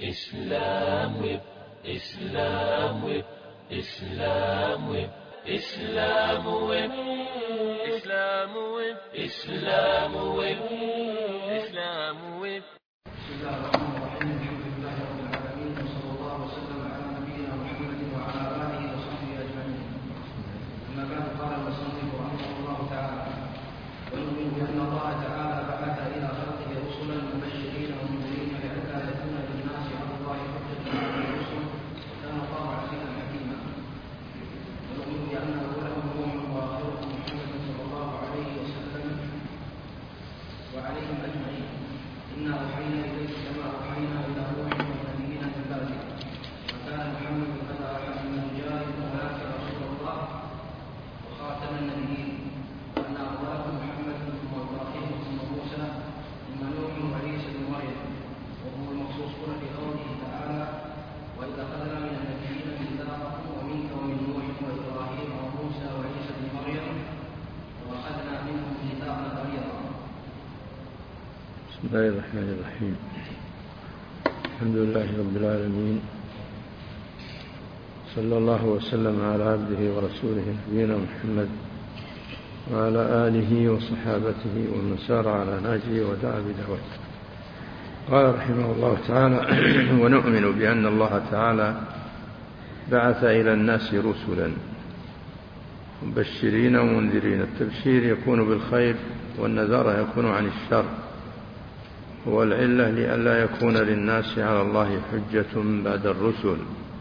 إسلام ويب إسلام ويب إسلام ويب إسلام ويب إسلام ويب إسلام ويب إسلام ويب. بسم الله الرحمن الرحيم. الحمد لله رب العالمين، وصلى الله وسلم على نبينا محمد وعلى آله وصحبه أجمعين. أما بعد، قال المصنف رحمه الله تعالى: ونؤمن بأن الله تعالى بعث إلى خلقه رسلا مبشرين ومنذرين لئلا يكون للناس على الله حجة بعد الرسل، وكان الله عزيزا حكيما. ونؤمن بأن أولهم نوح وآخرهم محمد صلى الله عليه وسلم وعليهم أجمعين. إنا أوحينا إليك كما أوحينا إلى نوح والنبيين من بعده، وكان محمد أبا أحد من الرجال ولكن رسول الله وخاتم النبيين، وأن أولهم محمد ثم إبراهيم ثم موسى ثم نوح وعيسى بن مريم، وهم المخصوصون بقوله تعالى: وإذ أخذنا من النبيين ميثاقهم ومنك ومن نوح وإبراهيم وموسى وعيسى بن مريم وأخذنا منهم ميثاقا غليظا. بسم الله الرحمن الرحيم. الحمد لله رب العالمين، صلى الله وسلم على عبده ورسوله نبينا محمد وعلى آله وصحابته ومن سار على نهجه ودعا بدعوته. قال رحمه الله تعالى: ونؤمن بأن الله تعالى بعث إلى الناس رسلا مبشرين ومنذرين. التبشير يكون بالخير والنذار يكون عن الشر، والعلة لئلا يكون للناس على الله حجة بعد الرسل،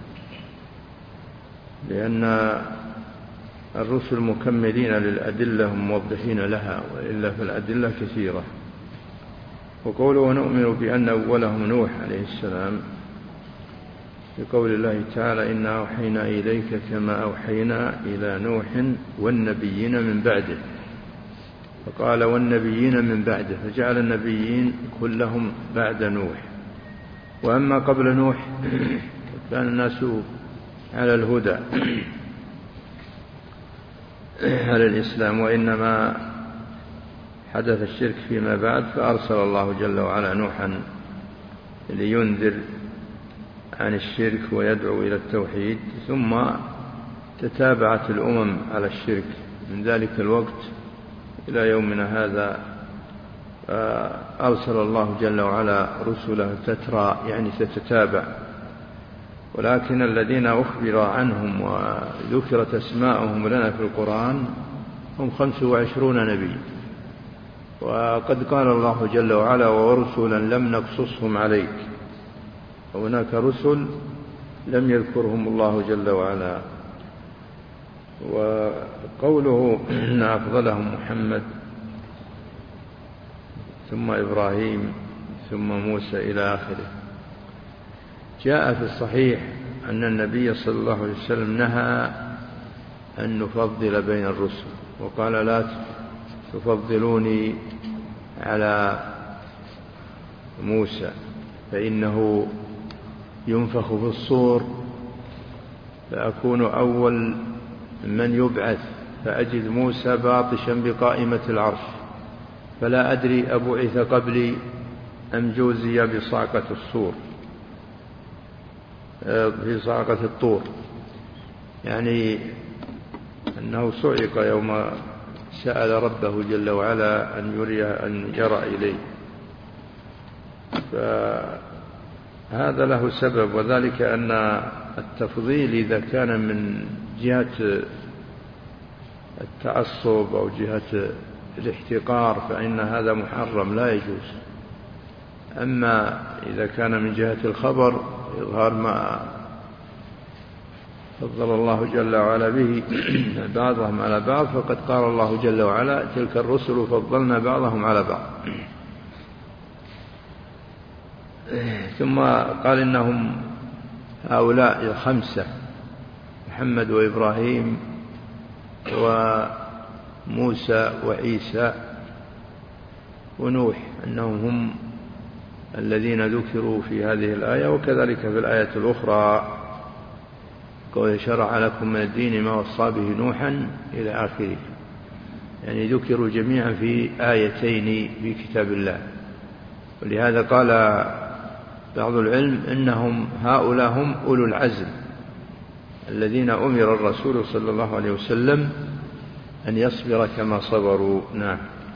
لأن الرسل مكملين للأدلة موضحين لها، وإلا فالأدلة كثيرة. وقوله ونؤمن بأن أولهم نوح عليه السلام بقول الله تعالى: إنا أوحينا إليك كما أوحينا إلى نوح والنبيين من بعده. فقال والنبيين من بعده، فجعل النبيين كلهم بعد نوح. وأما قبل نوح كان الناس على الهدى على الإسلام، وإنما حدث الشرك فيما بعد، فأرسل الله جل وعلا نوحا لينذر عن الشرك ويدعو إلى التوحيد، ثم تتابعت الأمم على الشرك من ذلك الوقت إلى يومنا هذا. أرسل الله جل وعلا رسله تترى، يعني تتتابع. ولكن الذين أخبر عنهم وذكرت أسماءهم لنا في القرآن هم 25 نبي. وقد قال الله جل وعلا: ورسلا لم نقصصهم عليك. وهناك رسل لم يذكرهم الله جل وعلا. وقوله إن أفضلهم محمد ثم إبراهيم ثم موسى إلى آخره. جاء في الصحيح أن النبي صلى الله عليه وسلم نهى أن نفضل بين الرسل، وقال: لا تفضلوني على موسى، فإنه ينفخ في الصور فأكون أول من يبعث، فأجد موسى باطشا بقائمة العرش، فلا أدري أبعث قبلي أم جوزي بصعقة الصور، في صعقة الطور، يعني أنه صعق يوم سأل ربه جل وعلا أن يرى إليه. فهذا له سبب، وذلك أن التفضيل إذا كان من جهة التعصب أو جهة الاحتقار فإن هذا محرم لا يجوز. أما إذا كان من جهة الخبر، إظهار ما فضل الله جل وعلا به بعضهم على بعض، فقد قال الله جل وعلا: تلك الرسل فضلنا بعضهم على بعض. ثم قال: إنهم هؤلاء 5: محمد وإبراهيم وموسى وعيسى ونوح، أنهم هم الذين ذكروا في هذه الآية. وكذلك في الآية الأخرى قال: شرع لكم من الدين ما وصى به نوحا إلى آخره، يعني ذكروا جميعا في آيتين في كتاب الله. ولهذا قال بعض العلم إنهم هؤلاء هم أولو العزم الذين أمر الرسول صلى الله عليه وسلم أن يصبر كما صبروا. نعم.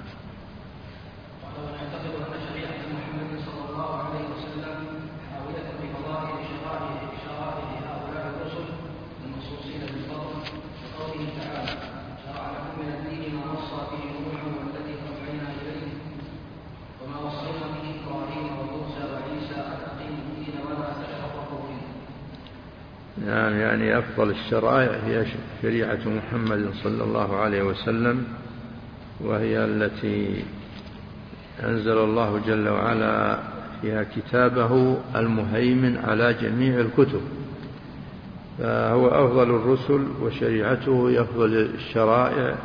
نعم، يعني أفضل الشرائع هي شريعة محمد صلى الله عليه وسلم، وهي التي أنزل الله جل وعلا فيها كتابه المهيمن على جميع الكتب، فهو أفضل الرسل وشريعته هي أفضل الشرائع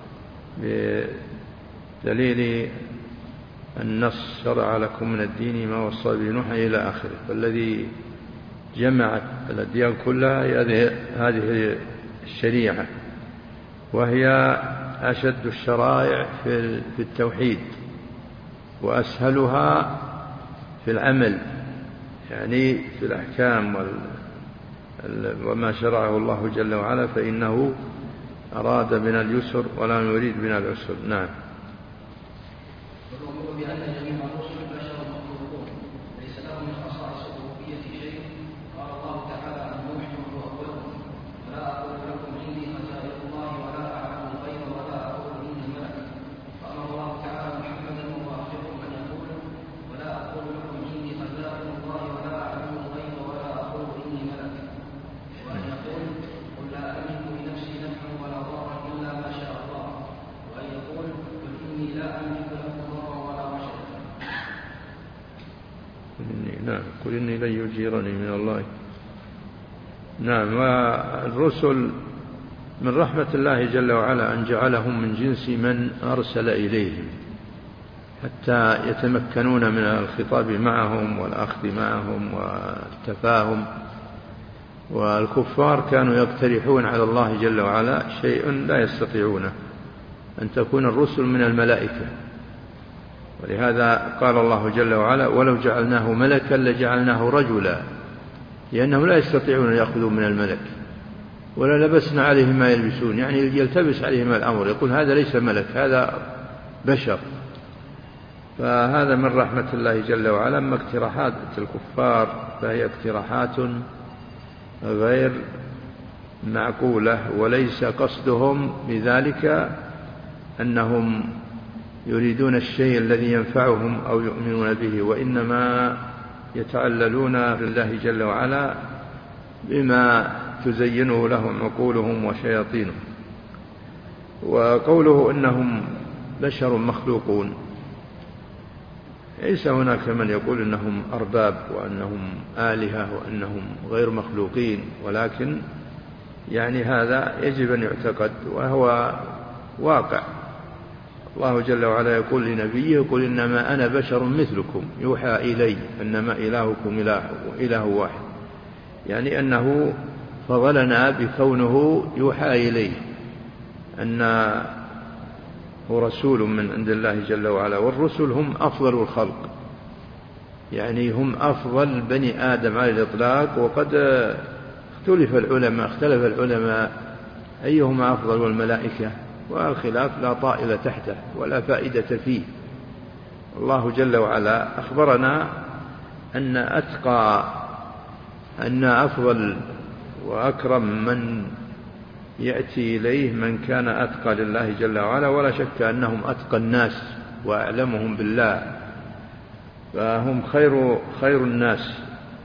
بدليل النص: شرع لكم من الدين ما وصى به نوح إلى آخره. فالذي جمعت الأديان كلها هذه الشريعة، وهي أشد الشرائع في التوحيد وأسهلها في العمل، يعني في الأحكام وما شرعه الله جل وعلا، فإنه أراد بنا اليسر ولا يريد بنا العسر. نعم. قل إني لن يجيرني من الله. نعم. والرسل من رحمة الله جل وعلا أن جعلهم من جنس من أرسل إليهم حتى يتمكنون من الخطاب معهم والأخذ معهم والتفاهم. والكفار كانوا يقترحون على الله جل وعلا شيء لا يستطيعونه، أن تكون الرسل من الملائكة. ولهذا قال الله جل وعلا: ولو جعلناه ملكا لجعلناه رجلا، لأنهم لا يستطيعون أن يأخذوا من الملك. ولا لبسنا عليهم ما يلبسون، يعني يلتبس عليهم الأمر، يقول هذا ليس ملك، هذا بشر. فهذا من رحمة الله جل وعلا. أما اقتراحات الكفار فهي اقتراحات غير معقولة، وليس قصدهم بذلك أنهم يريدون الشيء الذي ينفعهم أو يؤمنون به، وإنما يتعللون بالله جل وعلا بما تزينه لهم عقولهم وشياطينهم. وقوله إنهم بشر مخلوقون، ليس هناك من يقول إنهم أرباب وأنهم آلهة وأنهم غير مخلوقين، ولكن يعني هذا يجب أن يعتقد وهو واقع. الله جل وعلا يقول لنبيه: يقول إنما أنا بشر مثلكم يوحى إلي أنما إلهكم إله واحد، يعني أنه فضلنا بكونه يوحى إليه أنه رسول من عند الله جل وعلا. والرسل هم أفضل الخلق، يعني هم أفضل بني آدم على الإطلاق. وقد اختلف العلماء أيهما أفضل، والملائكة، والخلاف لا طائل تحته ولا فائدة فيه. الله جل وعلا أخبرنا أن أفضل وأكرم من يأتي إليه من كان أتقى لله جل وعلا، ولا شك أنهم أتقى الناس وأعلمهم بالله، فهم خير الناس.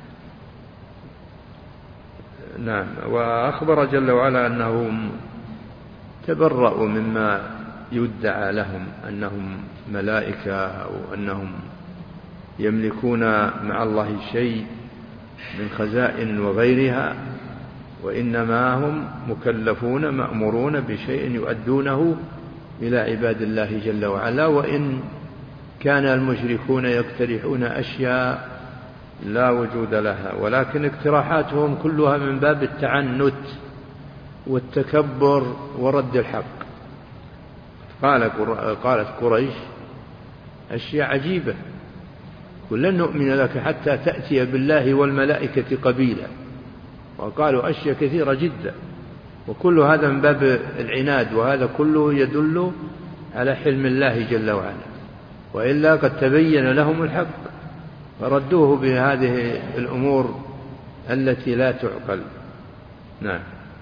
نعم. وأخبر جل وعلا أنهم تبرأوا مما يدعى لهم أنهم ملائكة أو أنهم يملكون مع الله شيء من خزائن وغيرها، وإنما هم مكلفون مأمورون بشيء يؤدونه إلى عباد الله جل وعلا. وإن كان المشركون يقترحون أشياء لا وجود لها، ولكن اقتراحاتهم كلها من باب التعنت والتكبر ورد الحق. قالت قريش أشياء عجيبة، ولن نؤمن لك حتى تأتي بالله والملائكة قبيلا. وقالوا أشياء كثيرة جدا، وكل هذا من باب العناد، وهذا كله يدل على حلم الله جل وعلا، وإلا قد تبين لهم الحق فردوه بهذه الأمور التي لا تعقل. نعم.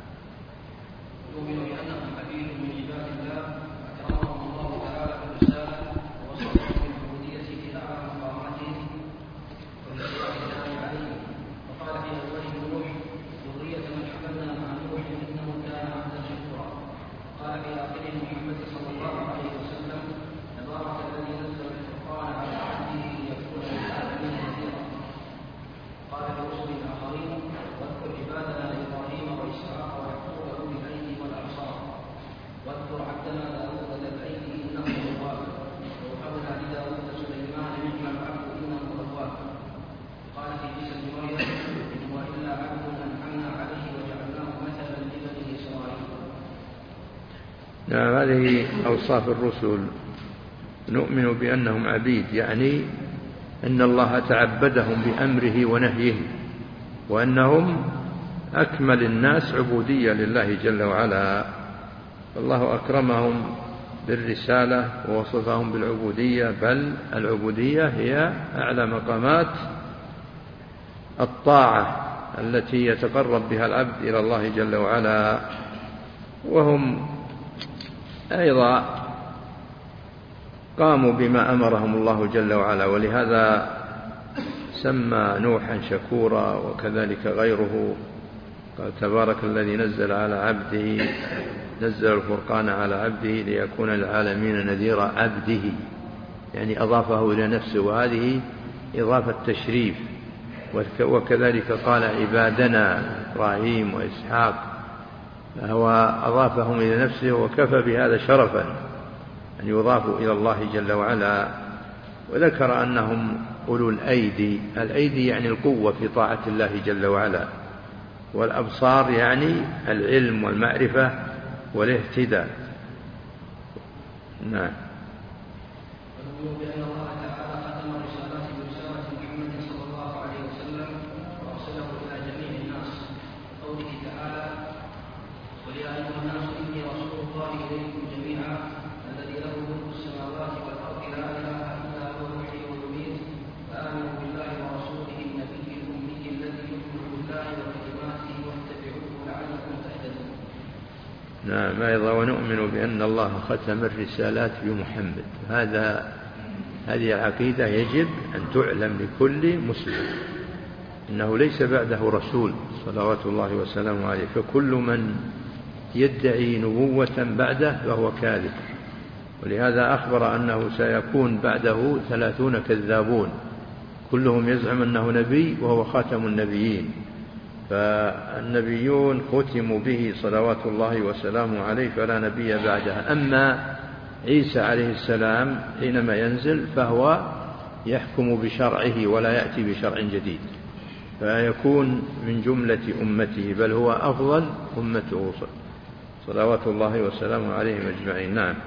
هذه أوصاف الرسل. نؤمن بأنهم عبيد، يعني أن الله تعبدهم بأمره ونهيه، وأنهم أكمل الناس عبودية لله جل وعلا. الله أكرمهم بالرسالة ووصفهم بالعبودية، بل العبودية هي أعلى مقامات الطاعة التي يتقرب بها العبد إلى الله جل وعلا. وهم أيضا قاموا بما أمرهم الله جل وعلا، ولهذا سمى نوحا شكورا، وكذلك غيره. قال تبارك الذي نزل على عبده، نزل الفرقان على عبده ليكون للعالمين نذيرا. عبده يعني أضافه إلى نفسه، وهذه إضافة تشريف. وكذلك قال عبادنا إبراهيم وإسحاق، فهو أضافهم إلى نفسه، وكفى بهذا شرفا أن يضافوا إلى الله جل وعلا. وذكر أنهم أولو الأيدي. الأيدي يعني القوة في طاعة الله جل وعلا، والأبصار يعني العلم والمعرفة والاهتداء. نعم. نعم. أيضا ونؤمن بأن الله ختم الرسالات بمحمد. هذه العقيدة يجب أن تعلم لكل مسلم، إنه ليس بعده رسول صلوات الله وسلامه عليه، فكل من يدعي نبوة بعده فهو كاذب. ولهذا أخبر أنه سيكون بعده 30 كذابون كلهم يزعم أنه نبي وهو خاتم النبيين. فالنبيون ختموا به صلوات الله وسلامه عليه، فلا نبي بعدها. أما عيسى عليه السلام حينما ينزل فهو يحكم بشرعه ولا يأتي بشرع جديد، فيكون من جملة أمته، بل هو أفضل أمته صلوات الله وسلامه عليهم أجمعين. نعم.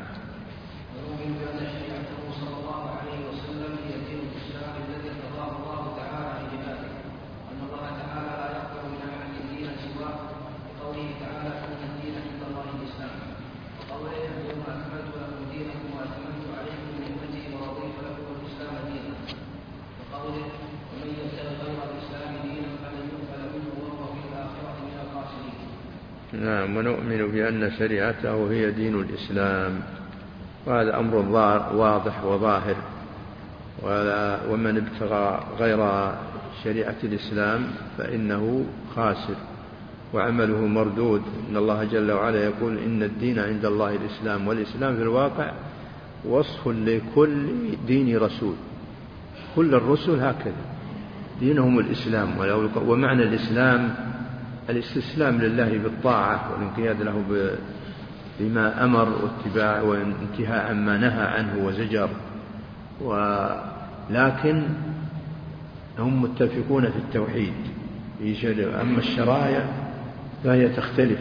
نعم. ونؤمن بأن شريعته هي دين الإسلام، وهذا أمر واضح وظاهر. ومن ابتغى غير شريعة الإسلام فإنه خاسر وعمله مردود. إن الله جل وعلا يقول إن الدين عند الله الإسلام، والإسلام في الواقع وصف لكل دين رسول. كل الرسل هكذا دينهم الإسلام. ومعنى الإسلام الاستسلام لله بالطاعة والانقياد له بما أمر واتباع وانتهاء عما نهى عنه وزجر. ولكن هم متفقون في التوحيد. أما الشرائع فهي تختلف.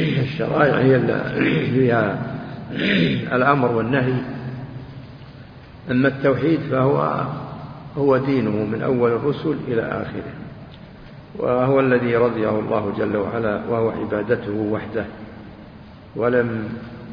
الشرائع هي الأمر والنهي أما التوحيد فهو دينه من أول الرسل إلى آخره، وهو الذي رضيه الله جل وعلا، وهو عبادته وحده، ولم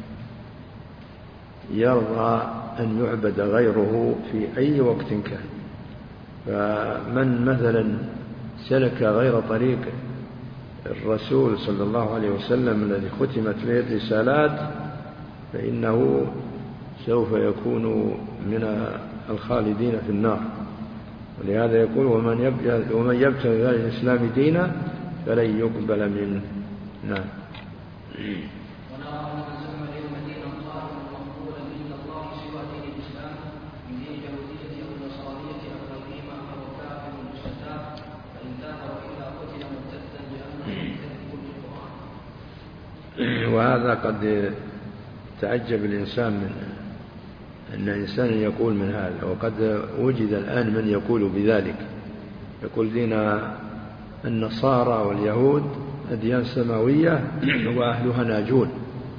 يرضى أن يعبد غيره في أي وقت كان. فمن مثلا سلك غير طريق الرسول صلى الله عليه وسلم الذي ختمت به الرسالات فإنه سوف يكون من الخالدين في النار. ولهذا يقول ومن يبتغي غير الإسلام دينا فلن يقبل منه. نعم. وهذا قد تعجب الإنسان من أن إنسان يقول من هذا، وقد وجد الآن من يقول بذلك، يقول دين النصارى واليهود أديان سماوية وأهلها ناجون.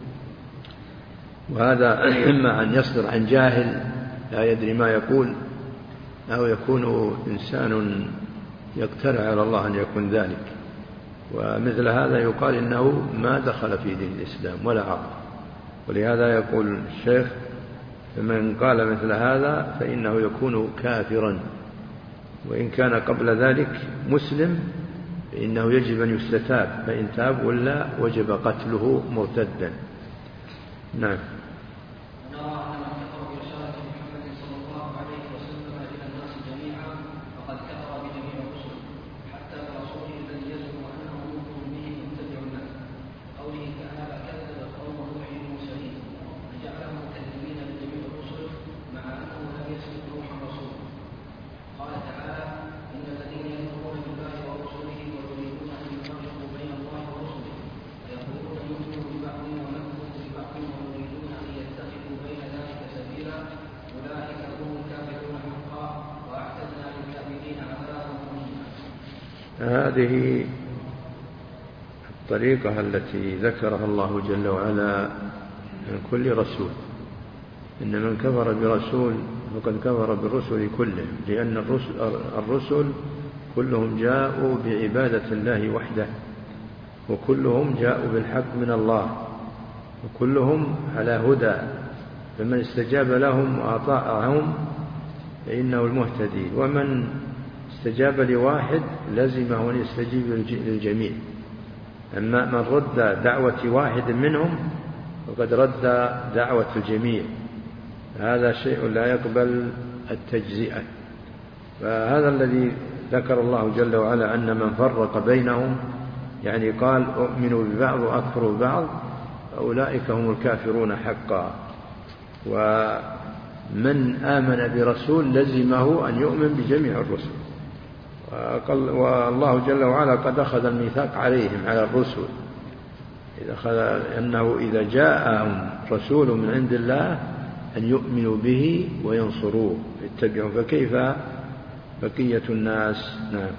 وهذا إما أن يصدر عن جاهل لا يدري ما يقول، أو يكون إنسان يقترع على الله أن يكون ذلك. ومثل هذا يقال إنه ما دخل في دين الإسلام ولا عرف. ولهذا يقول الشيخ فمن قال مثل هذا فإنه يكون كافرا، وإن كان قبل ذلك مسلم فإنه يجب أن يستتاب، فإن تاب ولا وجب قتله مرتدا. نعم. هذه الطريقة التي ذكرها الله جل وعلا من كل رسول، إن من كفر برسول فقد كفر بالرسل كلهم، لأن الرسل كلهم جاءوا بعبادة الله وحده، وكلهم جاءوا بالحق من الله، وكلهم على هدى، فمن استجاب لهم وأطاعهم فإنه المهتدي، ومن استجاب لواحد لزمه أن يستجيب للجميع. أما من رد دعوة واحد منهم فقد رد دعوة الجميع، هذا شيء لا يقبل التجزئة. فهذا الذي ذكر الله جل وعلا أن من فرق بينهم، يعني قال أؤمنوا ببعض وأكفروا ببعض، أولئك هم الكافرون حقا. ومن آمن برسول لزمه أن يؤمن بجميع الرسل، والله جل وعلا قد أخذ الميثاق عليهم على الرسل أنه إذا جاءهم رسول من عند الله أن يؤمنوا به وينصروه يتبعوا، فكيف بقية الناس؟ نعم.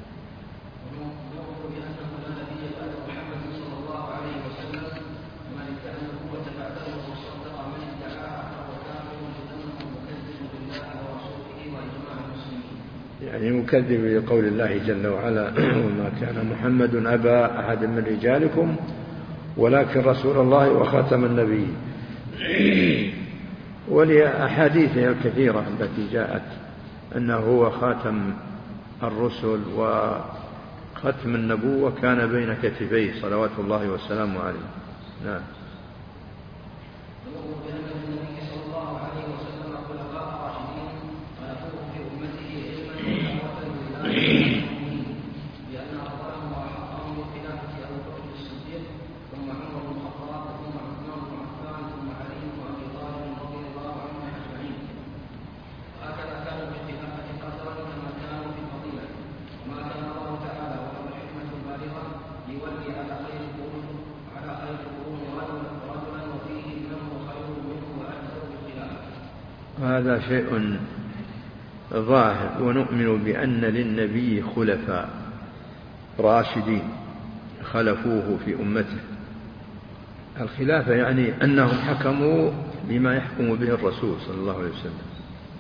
يعني مكذب لقول الله جل وعلا وما كان محمد أبا أحد من رجالكم ولكن رسول الله وخاتم النبيين. ولأحاديثه الكثيرة التي جاءت أنه هو خاتم الرسل، وختم النبوة كان بين كتفيه صلوات الله والسلام عليه. نعم. هذا شيء ظاهر، ونؤمن بأن للنبي خلفاء راشدين خلفوه في أمته. الخلافة يعني أنهم حكموا بما يحكم به الرسول صلى الله عليه وسلم،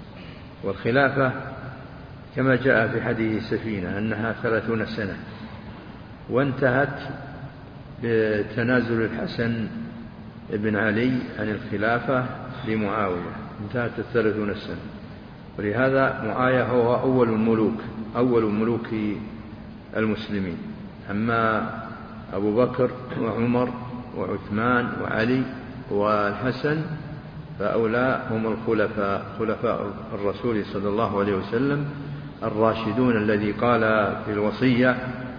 والخلافة كما جاء في حديث سفينة أنها 30 سنة، وانتهت بتنازل الحسن بن علي عن الخلافة لمعاوية، انتهت 30 سنة. ولهذا معاوية هو أول ملوك المسلمين. أما أبو بكر وعمر وعثمان وعلي والحسن فأولى هم خلفاء الرسول صلى الله عليه وسلم الراشدون، الذي قال في الوصية: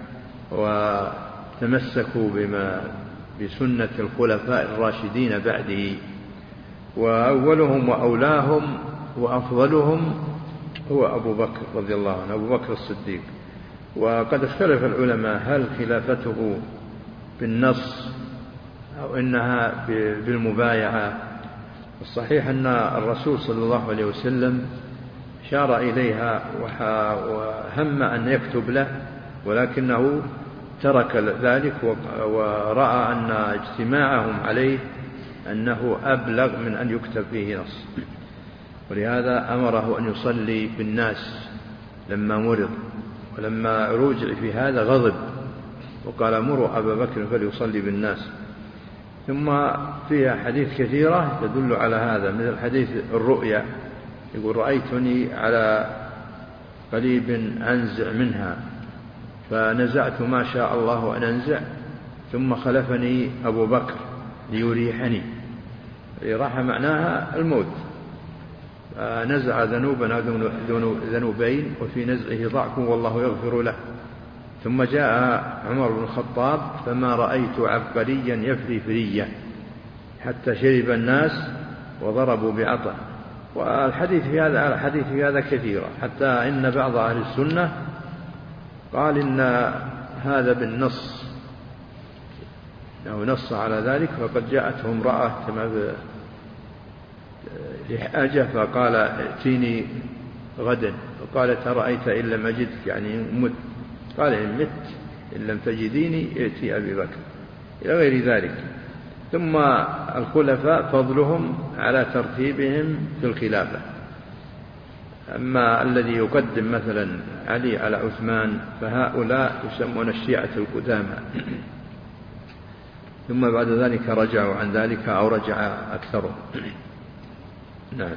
وتمسكوا بسنة الخلفاء الراشدين بعده. وأولهم وأولاهم وأفضلهم هو أبو بكر رضي الله عنه، أبو بكر الصديق. وقد اختلف العلماء هل خلافته بالنص أو إنها بالمبايعة. الصحيح أن الرسول صلى الله عليه وسلم شار إليها وهم أن يكتب له، ولكنه ترك ذلك ورأى أن اجتماعهم عليه أنه أبلغ من أن يكتب فيه نص، ولهذا أمره أن يصلي بالناس لما مرض. ولما رجع في هذا غضب وقال: مروا أبا بكر فليصلي بالناس. ثم فيها حديث كثيرة تدل على هذا، مثل حديث الرؤيا، يقول: رأيتني على قريب أنزع منها فنزعت ما شاء الله أن أنزع، ثم خلفني أبو بكر ليريحني. الراحة معناها الموت. نزع ذنوبين وفي نزعه ضعف والله يغفر له. ثم جاء عمر بن الخطاب فما رأيت عبقريا يفري فرية حتى شرب الناس وضربوا بعطا. والحديث في هذا كثيرة، حتى إن بعض أهل السنة قال إن هذا بالنص، أنه نص على ذلك. فقد جاءته امرأة كما لحاجة فقال: ائتيني غدا، فقالت: أرأيت إن لم أجدك، يعني مت. قال: إن مت إن لم تجديني ائتي أبي بكر، إلى غير ذلك. ثم الخلفاء فضلهم على ترتيبهم في الخلافة. أما الذي يقدم مثلا علي على عثمان فهؤلاء يسمون الشيعة القدامى، ثم بعد ذلك رجعوا عن ذلك أو رجع أكثرهم. نعم.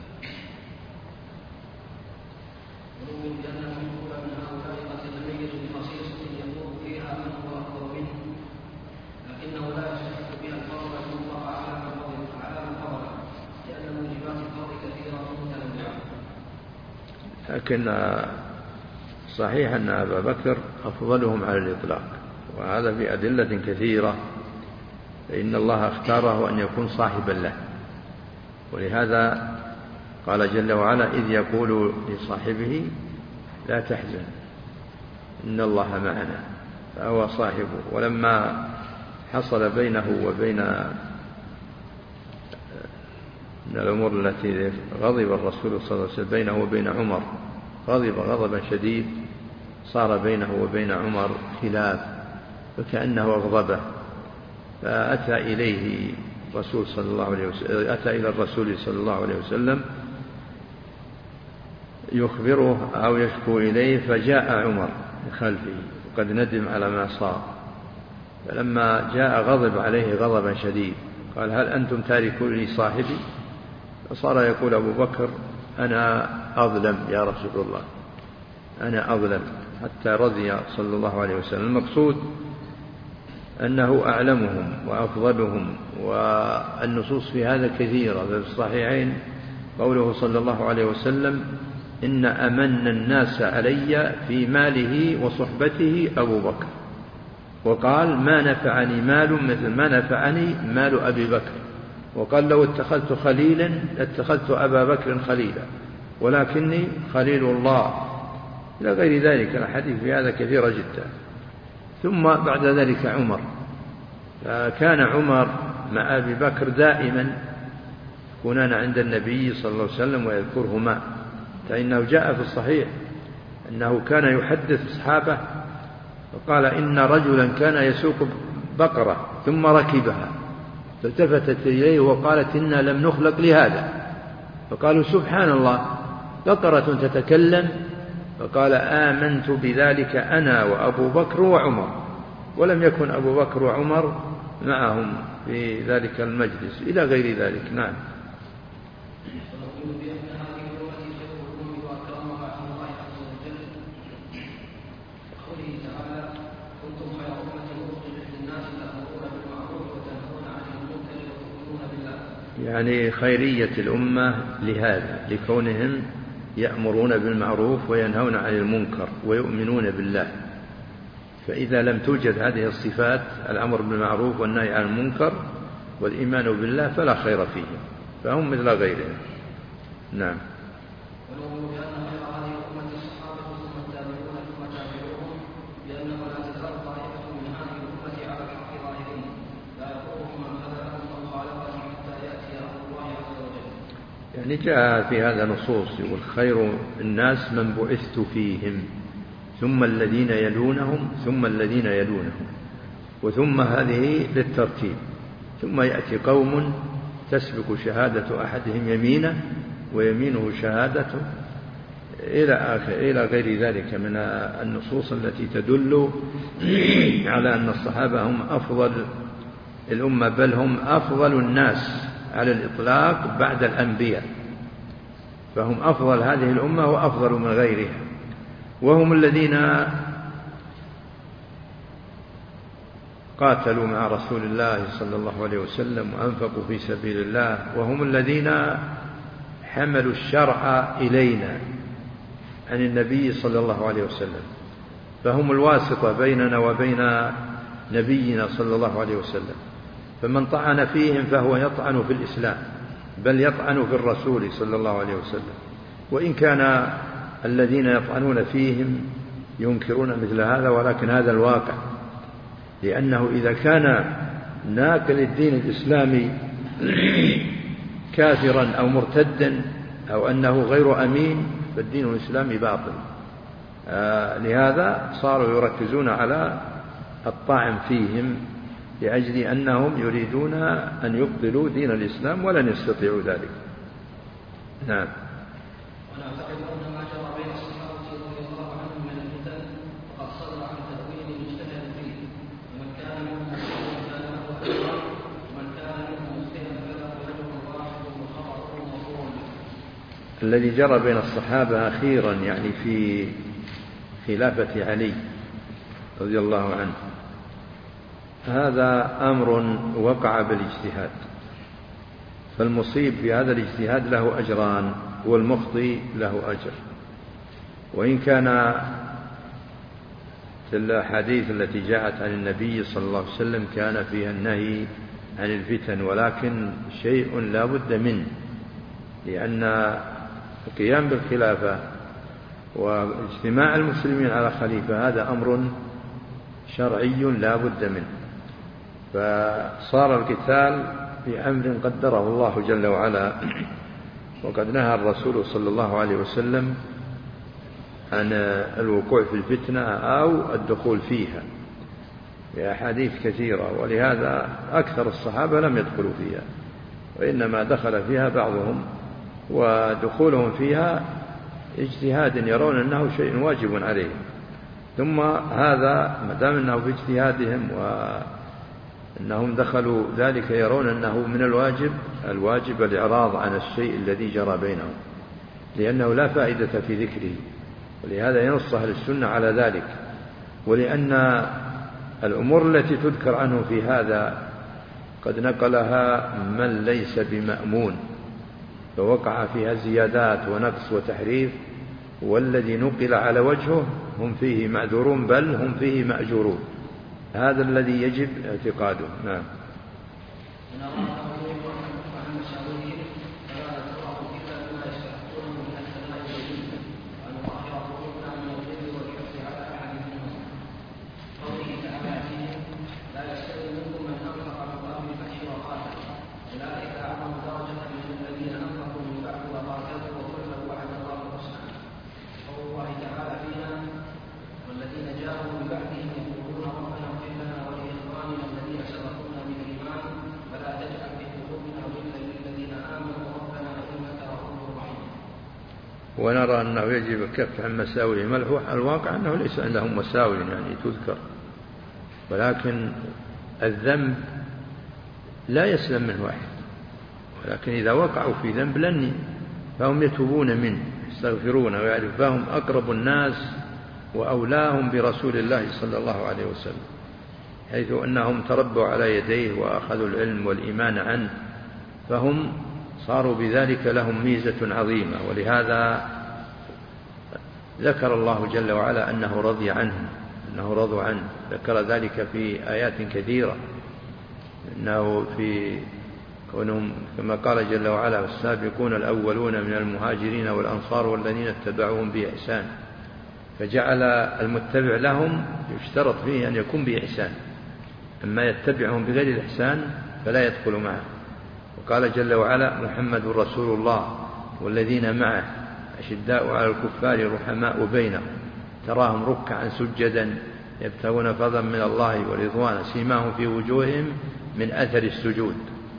لكن صحيح أن أبا بكر أفضلهم على الإطلاق، وهذا بأدلة كثيرة، فإن الله اختاره أن يكون صاحبا له. ولهذا قال جل وعلا: إذ يقول لصاحبه لا تحزن إن الله معنا، فهو صاحبه. ولما حصل بينه وبين من الأمور التي غضب الرسول صلى الله عليه وسلم بينه وبين عمر، غضب غضبا شديد، صار بينه وبين عمر خلاف فكأنه أغضبه، فأتى إليه الرسول صلى الله عليه وسلم، أتى إلى الرسول صلى الله عليه وسلم يخبره أو يشكو إليه، فجاء عمر من خلفه وقد ندم على ما صار. فلما جاء غضب عليه غضبا شديد، قال: هل أنتم تاركون لي صاحبي؟ فصار يقول أبو بكر: أنا أظلم يا رسول الله، أنا أظلم، حتى رضي صلى الله عليه وسلم. المقصود أنه أعلمهم وأفضلهم، والنصوص في هذا كثيرة. في الصحيحين قوله صلى الله عليه وسلم: إن أمن الناس علي في ماله وصحبته أبو بكر. وقال: ما نفعني مال مثل ما نفعني مال أبي بكر. وقال: لو اتخذت خليلا لاتخذت أبا بكر خليلا، ولكني خليل الله، إلى غير ذلك. الحديث في هذا كثيرة جدا. ثم بعد ذلك عمر، فكان عمر مع أبي بكر دائما يكونان عند النبي صلى الله عليه وسلم ويذكرهما، فإنه جاء في الصحيح أنه كان يحدث أصحابه فقال: إن رجلا كان يسوق بقرة ثم ركبها، فالتفتت إليه وقالت: إنا لم نخلق لهذا. فقالوا: سبحان الله، بقرة تتكلم، فقال آمنت بذلك أنا وأبو بكر وعمر، ولم يكن أبو بكر وعمر معهم في ذلك المجلس إلى غير ذلك. نعم. يعني خيرية الأمة لهذا، لكونهم يأمرون بالمعروف وينهون عن المنكر ويؤمنون بالله. فإذا لم توجد هذه الصفات، الأمر بالمعروف والنهي عن المنكر والإيمان بالله، فلا خير فيهم، فهم مثل غيرهم. نعم. يعني جاء في هذا نصوص يقول خير الناس من بعثت فيهم، ثم الذين يلونهم، ثم الذين يلونهم، وثم هذه للترتيب، ثم يأتي قوم تسبق شهادة أحدهم يمينه ويمينه شهادته إلى غير ذلك من النصوص التي تدل على أن الصحابة هم أفضل الأمة، بل هم أفضل الناس على الإطلاق بعد الأنبياء، فهم أفضل هذه الأمة وأفضل من غيرها، وهم الذين قاتلوا مع رسول الله صلى الله عليه وسلم وأنفقوا في سبيل الله، وهم الذين حملوا الشرع إلينا عن النبي صلى الله عليه وسلم، فهم الواسطة بيننا وبين نبينا صلى الله عليه وسلم. فمن طعن فيهم فهو يطعن في الإسلام، بل يطعن في الرسول صلى الله عليه وسلم، وإن كان الذين يطعنون فيهم ينكرون مثل هذا، ولكن هذا الواقع، لأنه إذا كان ناقل الدين الإسلامي كافرا أو مرتدا أو أنه غير أمين فالدين الإسلامي باطل. لهذا صاروا يركزون على الطعن فيهم لأجل أنهم يريدون أن يبطلوا دين الإسلام ولن يستطيعوا ذلك. نعم. ونعتقد أن ما جرى بين الصحابة رضي الله عنهم من الفتن فقد صدر عن تأويل مجتهد فيه، ومن كان منهم مخطئا فله أجران، ومن كان منهم مخطئا فله أجر واحد وخطأه مغفور له. الذي جرى بين الصحابة أخيرا يعني في خلافة علي رضي الله عنه، هذا أمر وقع بالاجتهاد، فالمصيب في هذا الاجتهاد له أجران والمخطئ له أجر. وإن كان الأحاديث التي جاءت عن النبي صلى الله عليه وسلم كان فيها النهي عن الفتن، ولكن شيء لا بد منه، لأن القيام بالخلافة واجتماع المسلمين على خليفة هذا أمر شرعي لا بد منه، فصار القتال بأمر قدره الله جل وعلا، وقد نهى الرسول صلى الله عليه وسلم عن الوقوع في الفتنة أو الدخول فيها بأحاديث كثيرة، ولهذا أكثر الصحابة لم يدخلوا فيها، وإنما دخل فيها بعضهم، ودخولهم فيها اجتهاد يرون أنه شيء واجب عليهم، ثم هذا مدام أنه باجتهادهم وأنهم دخلوا ذلك يرون أنه من الواجب الإعراض عن الشيء الذي جرى بينهم، لأنه لا فائدة في ذكره، ولهذا ينص أهل السنة على ذلك. ولأن الأمور التي تذكر عنه في هذا قد نقلها من ليس بمأمون، فوقع فيها زيادات ونقص وتحريف، والذي نقل على وجهه هم فيه معذورون بل هم فيه مأجورون، هذا الذي يجب اعتقاده. نعم. ونرى أنه يجب الكف عن مساوئهم. الواقع أنه ليس عندهم مساوئ يعني تذكر، ولكن الذنب لا يسلم منه أحد، ولكن إذا وقعوا في ذنب فهم يتوبون منه يستغفرون ويعرف، فهم أقرب الناس وأولاهم برسول الله صلى الله عليه وسلم، حيث أنهم تربوا على يديه وأخذوا العلم والإيمان عنه، فهم صاروا بذلك لهم ميزة عظيمة. ولهذا ذكر الله جل وعلا أنه رضي عنهم، أنه رضوا عنه، ذكر ذلك في آيات كثيرة، أنه في كونهم كما قال جل وعلا: والسابقون الأولون من المهاجرين والأنصار والذين اتبعوهم بإحسان، فجعل المتبع لهم يشترط فيه أن يكون بإحسان، أما يتبعهم بغير الإحسان فلا يدخل معه. وقال جل وعلا: محمد رسول الله والذين معه أشداء على الكفار رحماء بينهم تراهم ركعا سجدا يبتغون فضلا من الله ورضوانا سيماهم في وجوههم من أثر السجود،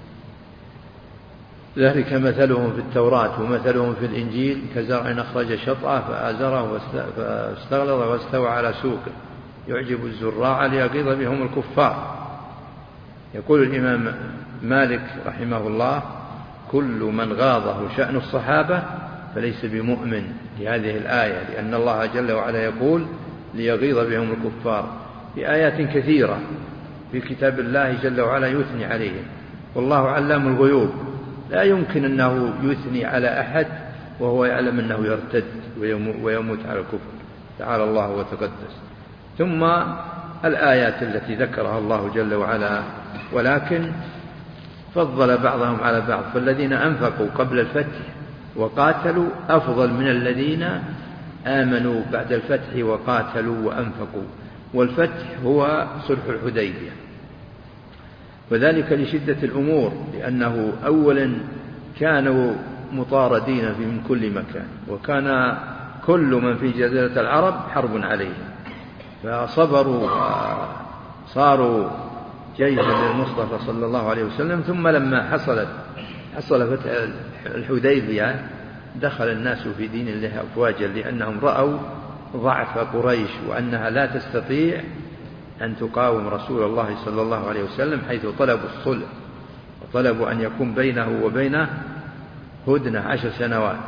ذلك مثلهم في التوراة ومثلهم في الإنجيل كزرع أخرج شطأه فآزره فاستغلظ واستوى على سوقه يعجب الزراع ليغيظ بهم الكفار. يقول الإمام مالك رحمه الله: كل من غاضه شأن الصحابة فليس بمؤمن لهذه الآية، لأن الله جل وعلا يقول ليغيظ بهم الكفار في آيات كثيرة في كتاب الله جل وعلا يثني عليهم، والله علام الغيوب، لا يمكن أنه يثني على أحد وهو يعلم أنه يرتد ويموت على الكفر، تعالى الله وتقدس. ثم الآيات التي ذكرها الله جل وعلا، ولكن فضل بعضهم على بعض، فالذين أنفقوا قبل الفتح وقاتلوا أفضل من الذين آمنوا بعد الفتح وقاتلوا وأنفقوا، والفتح هو صلح الحديبية، وذلك لشدة الأمور، لأنه أولا كانوا مطاردين من كل مكان، وكان كل من في جزيرة العرب حرب عليهم، فصبروا وصاروا جيشا للمصطفى صلى الله عليه وسلم. ثم لما حصل فتح الحديبية دخل الناس في دين الله أفواجا، لأنهم رأوا ضعف قريش وأنها لا تستطيع أن تقاوم رسول الله صلى الله عليه وسلم، حيث طلبوا الصلح وطلبوا أن يكون بينه وبينه هدنة 10 سنوات.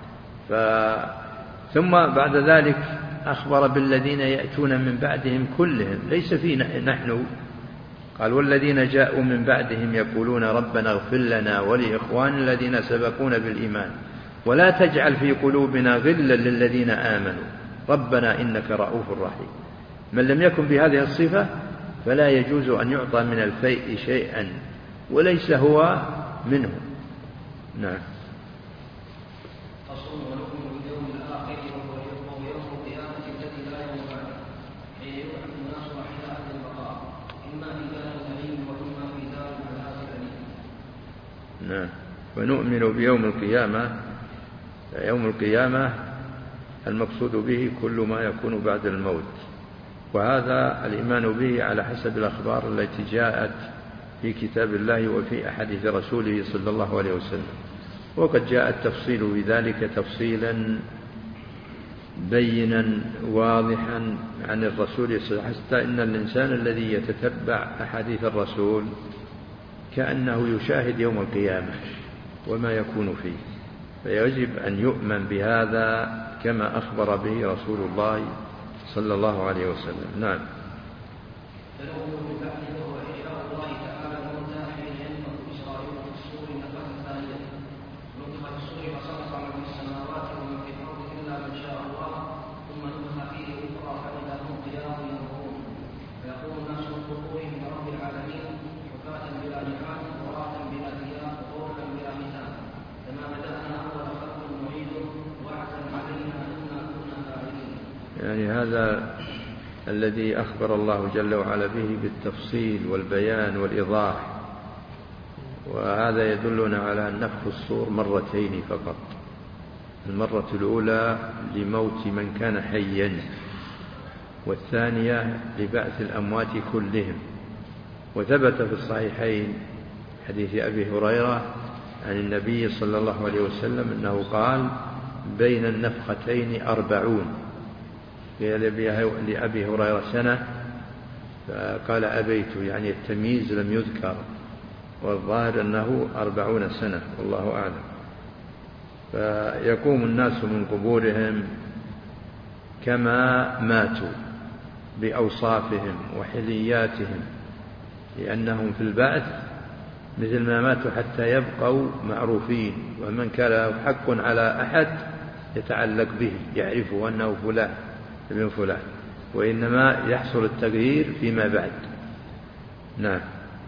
ثم بعد ذلك أخبر بالذين يأتون من بعدهم كلهم، ليس فينا نحن، قال: والذين جاءوا من بعدهم يقولون ربنا اغفر لنا ولإخوان الذين سبقونا بالإيمان ولا تجعل في قلوبنا غلا للذين آمنوا ربنا إنك رؤوف رحيم. من لم يكن بهذه الصفة فلا يجوز أن يعطى من الفيء شيئا وليس هو منه. نعم. نعم. ونؤمن بيوم القيامة. يوم القيامة المقصود به كل ما يكون بعد الموت، وهذا الإيمان به على حسب الأخبار التي جاءت في كتاب الله وفي أحاديث رسوله صلى الله عليه وسلم، وقد جاء التفصيل بذلك تفصيلا بينا واضحا عن الرسول، حتى إن الإنسان الذي يتتبع أحاديث الرسول كأنه يشاهد يوم القيامة وما يكون فيه، فيجب أن يؤمن بهذا كما أخبر به رسول الله صلى الله عليه وسلم. نعم. يعني هذا الذي أخبر الله جل وعلا به بالتفصيل والبيان والإيضاح، وهذا يدلنا على أن نفخ الصور مرتين فقط، المرة الأولى لموت من كان حيا، والثانية لبعث الأموات كلهم. وثبت في الصحيحين حديث أبي هريرة عن النبي صلى الله عليه وسلم أنه قال: بين النفختين 40. لأبي هريرة سنة، فقال أبيت، يعني التمييز لم يذكر، والظاهر أنه 40 سنة، والله أعلم. فيقوم الناس من قبورهم كما ماتوا بأوصافهم وحلياتهم، لأنهم في البعث مثل ما ماتوا حتى يبقوا معروفين، ومن كان له حق على أحد يتعلق به، يعرفه أنه فلان ابن فلان، وإنما يحصل التغيير فيما بعد. نعم.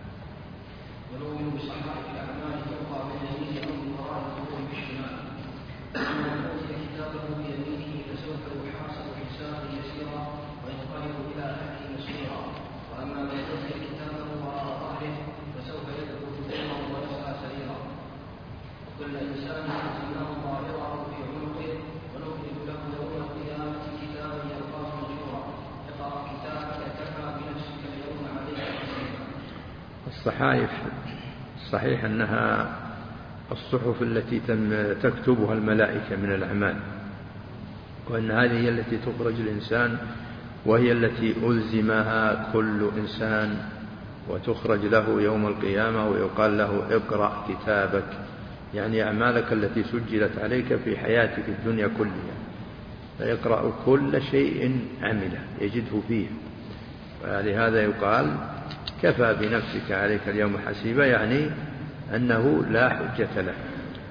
الصحائف صحيح أنها الصحف التي تكتبها الملائكة من الأعمال، وأن هذه هي التي تخرج الإنسان، وهي التي ألزمها كل إنسان، وتخرج له يوم القيامة ويقال له اقرأ كتابك، يعني أعمالك التي سجلت عليك في حياتك الدنيا كلها، فيقرأ كل شيء عمله يجده فيه. ولهذا يقال كفى بنفسك عليك اليوم حسيبا، يعني أنه لا حجة له.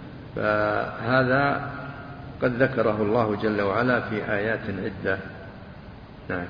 فهذا قد ذكره الله جل وعلا في آيات عدة. نعم.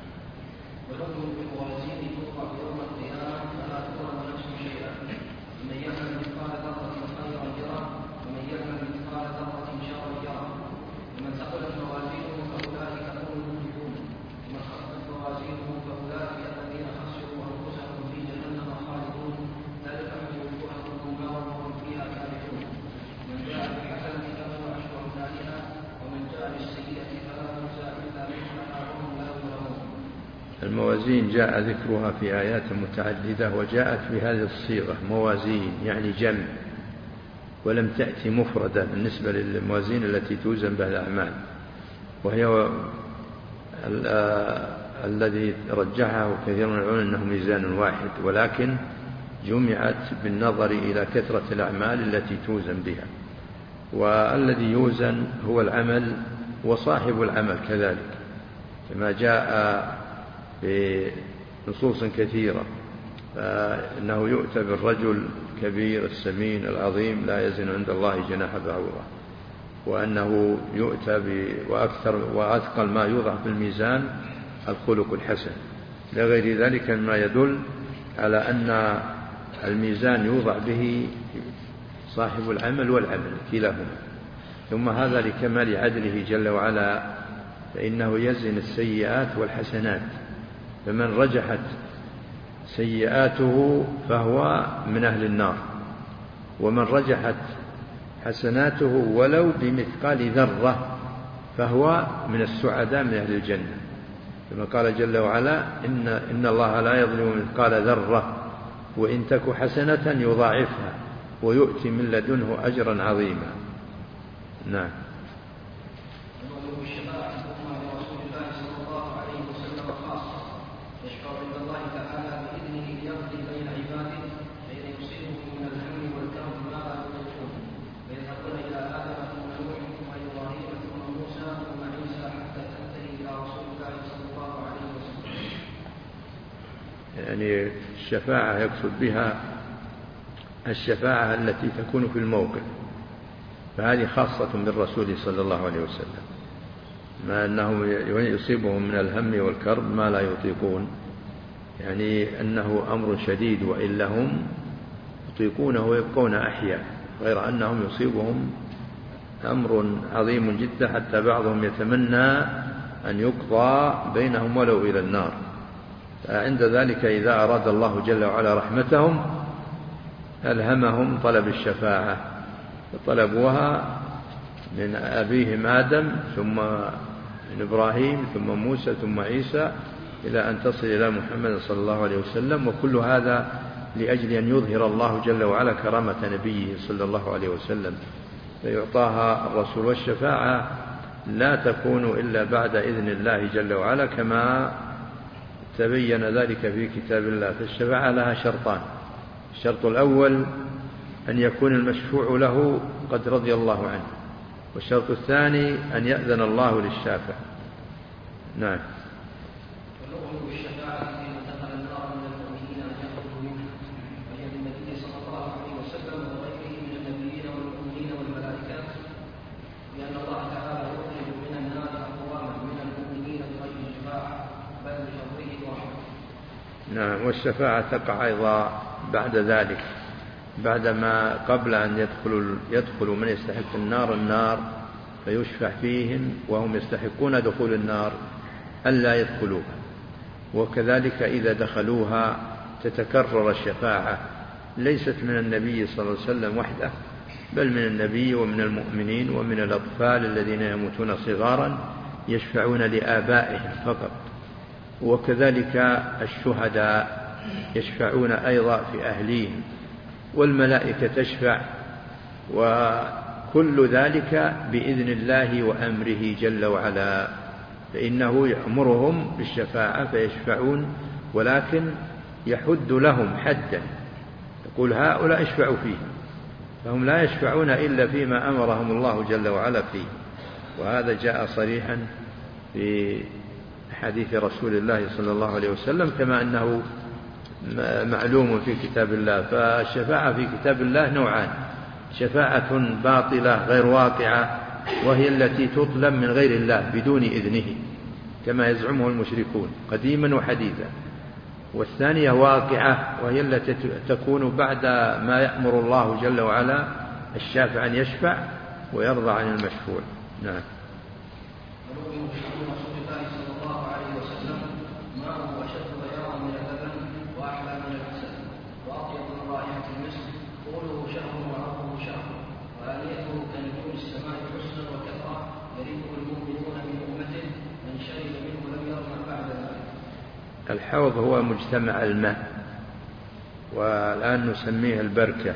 الموازين جاء ذكرها في آيات متعددة، وجاءت بهذه الصيغة موازين يعني جمع، ولم تأتي مفردة بالنسبة للموازين التي توزن بها الأعمال، وهي الذي رجحه كثير من العلماء أنه ميزان واحد، ولكن جمعت بالنظر إلى كثرة الأعمال التي توزن بها. والذي يوزن هو العمل وصاحب العمل كذلك، كما جاء بنصوص كثيرة، فإنه يؤتى بالرجل الكبير السمين العظيم لا يزن عند الله جناح بعوضة، وأنه يؤتى وأكثر وأثقل ما يوضع في الميزان الخلق الحسن، لغير ذلك مما يدل على أن الميزان يوضع به صاحب العمل والعمل كلاهما. ثم هذا لكمال عدله جل وعلا، فإنه يزن السيئات والحسنات، فمن رجحت سيئاته فهو من أهل النار، ومن رجحت حسناته ولو بمثقال ذرة فهو من السعداء من أهل الجنة، كما قال جل وعلا إن الله لا يظلم مثقال ذرة وإن تك حسنة يضاعفها ويؤتي من لدنه أجرا عظيما. نعم. يعني الشفاعة يقصد بها الشفاعة التي تكون في الموقف، فهذه خاصة بالرسول صلى الله عليه وسلم، ما أنه يصيبهم من الهم والكرب ما لا يطيقون، يعني أنه أمر شديد، وإلا هم يطيقونه ويبقون أحياء، غير أنهم يصيبهم أمر عظيم جدا، حتى بعضهم يتمنى أن يقضى بينهم ولو إلى النار. فعند ذلك إذا أراد الله جل وعلا رحمتهم ألهمهم طلب الشفاعة، فطلبوها من أبيهم آدم ثم من إبراهيم ثم موسى ثم عيسى إلى أن تصل إلى محمد صلى الله عليه وسلم، وكل هذا لأجل أن يظهر الله جل وعلا كرامة نبيه صلى الله عليه وسلم، فيعطاها الرسول. والشفاعة لا تكون إلا بعد إذن الله جل وعلا كما تبين ذلك في كتاب الله. فالشفاعة لها شرطان: الشرط الأول أن يكون المشفوع له قد رضي الله عنه، والشرط الثاني أن يأذن الله للشافع. نعم. ونؤمن بالشفاعة فيما دخل النار من المؤمنين أن يخرجوا منها، وهي للنبي صلى الله عليه وسلم وغيره من النبيين والمؤمنين والملائكة، لأن الله تعالى يخرج من النار أقواما من المؤمنين بغير شفاعة بل بفضله ورحمته. نعم. والشفاعة تقع أيضا بعد ذلك، بعدما قبل أن يدخل من يستحق النار فيشفع فيهم وهم يستحقون دخول النار ألا يدخلوها، وكذلك إذا دخلوها تتكرر الشفاعة، ليست من النبي صلى الله عليه وسلم وحده، بل من النبي ومن المؤمنين ومن الأطفال الذين يموتون صغارا يشفعون لآبائهم فقط، وكذلك الشهداء يشفعون أيضا في أهليهم، والملائكة تشفع، وكل ذلك بإذن الله وأمره جل وعلا، فإنه يأمرهم بالشفاعة فيشفعون، ولكن يحد لهم حدا، يقول هؤلاء اشفعوا فيه، فهم لا يشفعون إلا فيما أمرهم الله جل وعلا فيه. وهذا جاء صريحا في حديث رسول الله صلى الله عليه وسلم، كما أنه معلوم في كتاب الله. فالشفاعة في كتاب الله نوعان: شفاعة باطلة غير واقعة، وهي التي تطلب من غير الله بدون إذنه كما يزعمه المشركون قديما وحديثا، والثانية واقعة، وهي التي تكون بعد ما يأمر الله جل وعلا الشافع أن يشفع ويرضى عن المشفوع. نعم. ونؤمن بحب رسول الله صلى الله عليه وسلم ماءه أشد بياضا من اللبن وأحلى من العسل وأطيب من رائحة المسك، طوله شهر وعرضه شهر وآنيته كنجوم السماء حسنا وكثرة، يرثه المؤمنون من أمته، من شرب منه لم يظمأ بعد ذلك. الحوض هو مجتمع الماء، والآن نسميه البركة،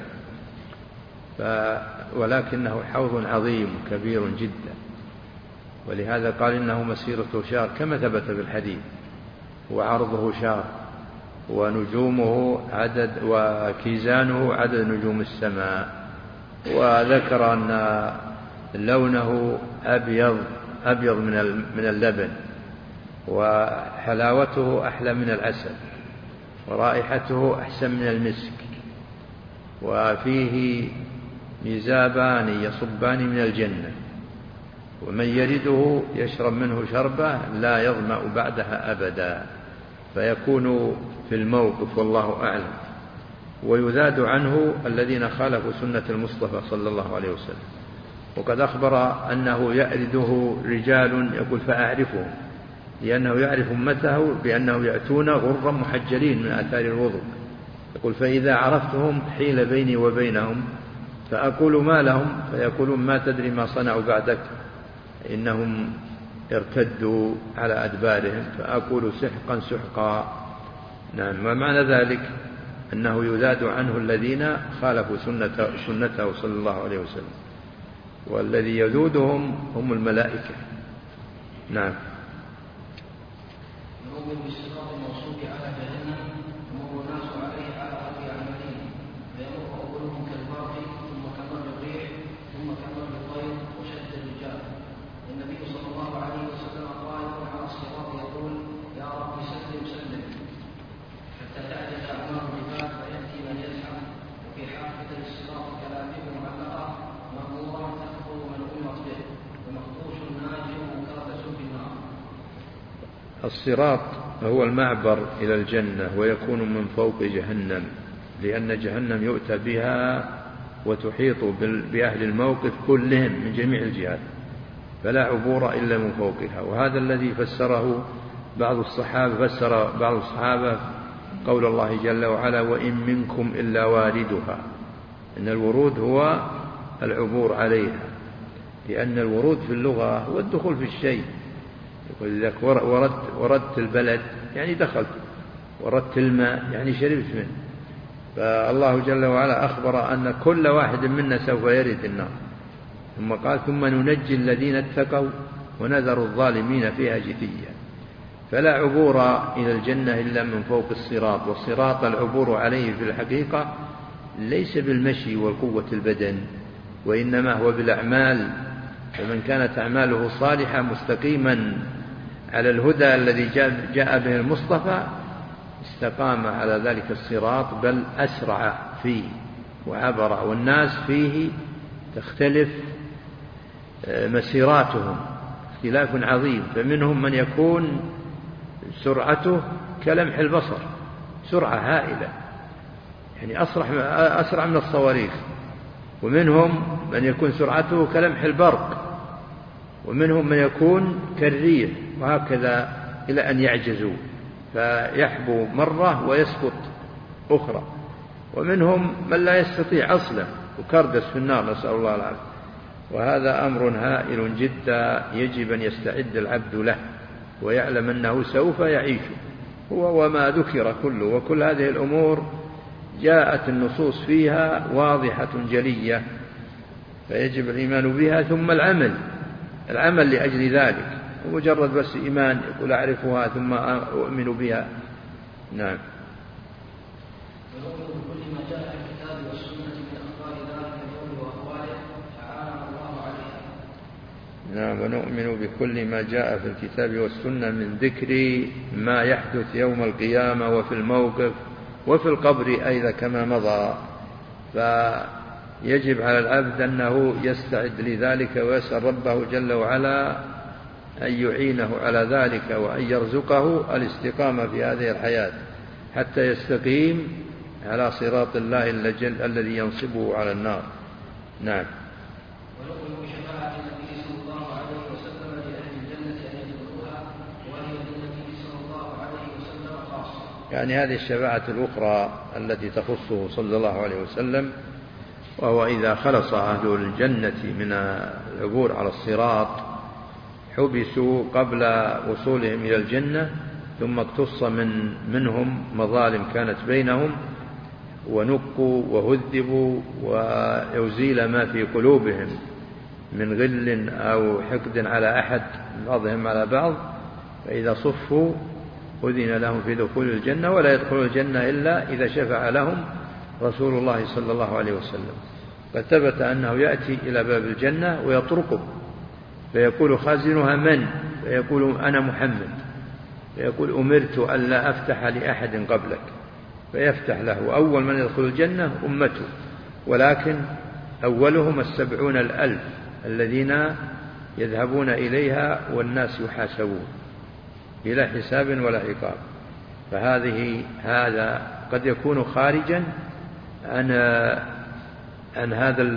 ولكنه حوض عظيم كبير جدا، ولهذا قال إنه مسيرة شهر كما ثبت في الحديث، وعرضه شهر، ونجومه عدد، وكيزانه عدد نجوم السماء. وذكر أن لونه أبيض من اللبن، وحلاوته أحلى من العسل، ورائحته أحسن من المسك، وفيه ميزابان يصبان من الجنة، ومن يرده يشرب منه شربة لا يظمأ بعدها أبدا، فيكون في الموقف والله أعلم. ويذاد عنه الذين خالفوا سنة المصطفى صلى الله عليه وسلم، وقد أخبر أنه يأرده رجال، يقول فأعرفهم، لأنه يعرف أمته بأنه يأتون غرا محجلين من آثار الوضوء، يقول فإذا عرفتهم حيل بيني وبينهم فأقول ما لهم، فيقولون ما تدري ما صنعوا بعدك، إنهم ارتدوا على أدبارهم، فأقول سحقا سحقا. نعم. ومعنى ذلك أنه يذاد عنه الذين خالفوا سنته صلى الله عليه وسلم، والذي يذودهم هم الملائكة. نعم. نؤمن بالصراط الموصول على جهنم يمر الناس عليه على قدر أعمالهم، فيمر أولهم كالبرق ثم كمر الريح ثم كمر الطير وشد الرجال. النبي صلى الله عليه وسلم قائم على الصراط يقول يا رب سلم سلم، حتى تعجز أعمال العباد فيأتي من يزحف، وفي حافة الصراط كلابيب معلقة مأمورة تأخذ من أمرت به، ومخدوش ناجي مكربس في النار. الصراط هو المعبر إلى الجنة، ويكون من فوق جهنم، لأن جهنم يؤتى بها وتحيط بأهل الموقف كلهم من جميع الجهات، فلا عبور إلا من فوقها. وهذا الذي فسر بعض الصحابة قول الله جل وعلا وإن منكم إلا واردها، إن الورود هو العبور عليها، لأن الورود في اللغة هو الدخول في الشيء، يقول لك وردت البلد يعني دخلت، وردت الماء يعني شربت منه. فالله جل وعلا أخبر أن كل واحد منا سوف يرد النار، ثم قال ثم ننجي الذين اتقوا ونذر الظالمين فيها جثيا. فلا عبور إلى الجنة إلا من فوق الصراط، والصراط العبور عليه في الحقيقة ليس بالمشي والقوة البدن، وإنما هو بالأعمال. فمن كانت أعماله صالحة مستقيما على الهدى الذي جاء به المصطفى استقام على ذلك الصراط، بل أسرع فيه وعبر. والناس فيه تختلف مسيراتهم اختلاف عظيم، فمنهم من يكون سرعته كلمح البصر، سرعة هائلة يعني أسرع من الصواريخ، ومنهم من يكون سرعته كلمح البرق، ومنهم من يكون كالريح، وهكذا إلى أن يعجزوا فيحبو مرة ويسقط أخرى. ومنهم من لا يستطيع أصلا وكردس في النار، نسأل الله العافية. وهذا أمر هائل جدا يجب أن يستعد العبد له ويعلم أنه سوف يعيش هو وما ذكر كله. وكل هذه الأمور جاءت النصوص فيها واضحة جلية، فيجب الإيمان بها ثم العمل لأجل ذلك، ومجرد بس إيمان يقول أعرفها ثم أؤمن بها. نعم. نعم، ونؤمن بكل ما جاء في الكتاب والسنة من ذكر ما يحدث يوم القيامة وفي الموقف وفي القبر أيضا كما مضى. فيجب على العبد أنه يستعد لذلك ويسأل ربه جل وعلا أن يعينه على ذلك وأن يرزقه الاستقامة في هذه الحياة حتى يستقيم على صراط الله الذي ينصبه على النار. نعم. يعني هذه الشفاعة الأخرى التي تخصه صلى الله عليه وسلم، وهو إذا خلص أهل الجنة من العبور على الصراط حبسوا قبل وصولهم إلى الجنة، ثم اقتص منهم مظالم كانت بينهم، ونقوا وهذبوا ويزيل ما في قلوبهم من غل أو حقد على أحد بعضهم على بعض، فإذا صفوا أذن لهم في دخول الجنة، ولا يدخل الجنة إلا إذا شفع لهم رسول الله صلى الله عليه وسلم. قد ثبت أنه يأتي إلى باب الجنة ويطرقه فيقول خازنها من؟ فيقول أنا محمد، فيقول أمرت ألا أفتح لأحد قبلك، فيفتح له. أول من يدخل الجنة أمته، ولكن أولهم 70,000 الذين يذهبون إليها والناس يحاسبون بلا حساب ولا عقاب. هذا قد يكون خارجا عن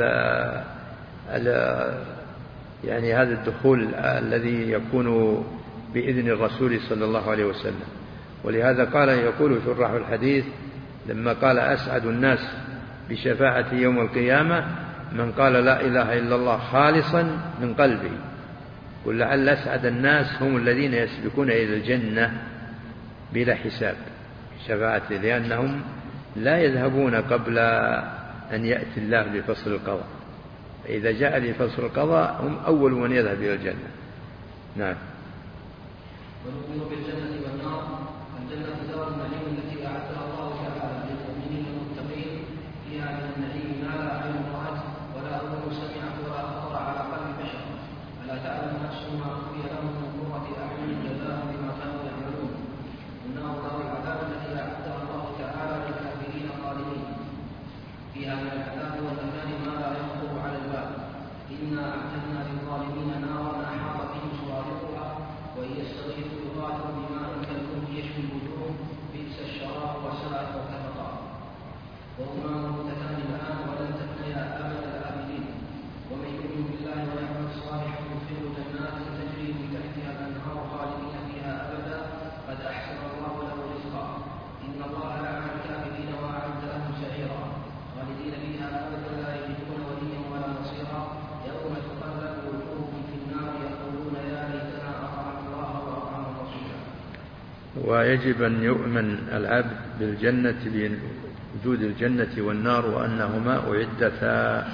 هذا الدخول الذي يكون بإذن الرسول صلى الله عليه وسلم. ولهذا يقول شراح الحديث لما قال أسعد الناس بشفاعة يوم القيامة من قال لا إله إلا الله خالصا من قلبه، قل لعل أسعد الناس هم الذين يسبقون إلى الجنة بلا حساب شفاعته، لأنهم لا يذهبون قبل أن يأتي الله لفصل القضاء، فإذا جاء لفصل القضاء هم أول من يذهب إلى الجنة. نعم. ونؤمن بالجنة والنار. الجنة دار النعيم التي أعدها الله تعالى للمؤمنين المتقين، فيها من النعيم ما لا عين رأت ولا أذن سمعت ولا خطر على قلب بشر، فلا تعلم نفس ما أخفي لهم من قرة أعين جزاء بما كانوا يعملون. والنار دار العذاب التي أعدها الله تعالى للكافرين خالدين، فيها من العذاب والمكان ما لا يخطر على البال. إنا أعتدنا للظالمين نارا أحاط بهم سرادقها وإن يستغيثوا يغاثوا بماء كالمهل يشوي الوجوه بئس الشراب وساءت مرتفقا. وهما متكاملان ولن تفنيا أبد الآبدين. ومن يؤمن بالله ويعمل صالحا يدخله جنات تجري من تحتها الأنهار خالدين فيها أبدا قد أحسن الله له رزقا. إن الله لعن الكافرين وأعد لهم سعيرا خالدين فيها أبدا لا يجدون وليا ولا نصيرا. يوم تقلب وجوههم في النار يقولون يا ليتنا أطعنا الله وأطعنا الرسول. ويجب أن يؤمن العبد بالجنة، بوجود الجنة والنار، وأنهما أعدتا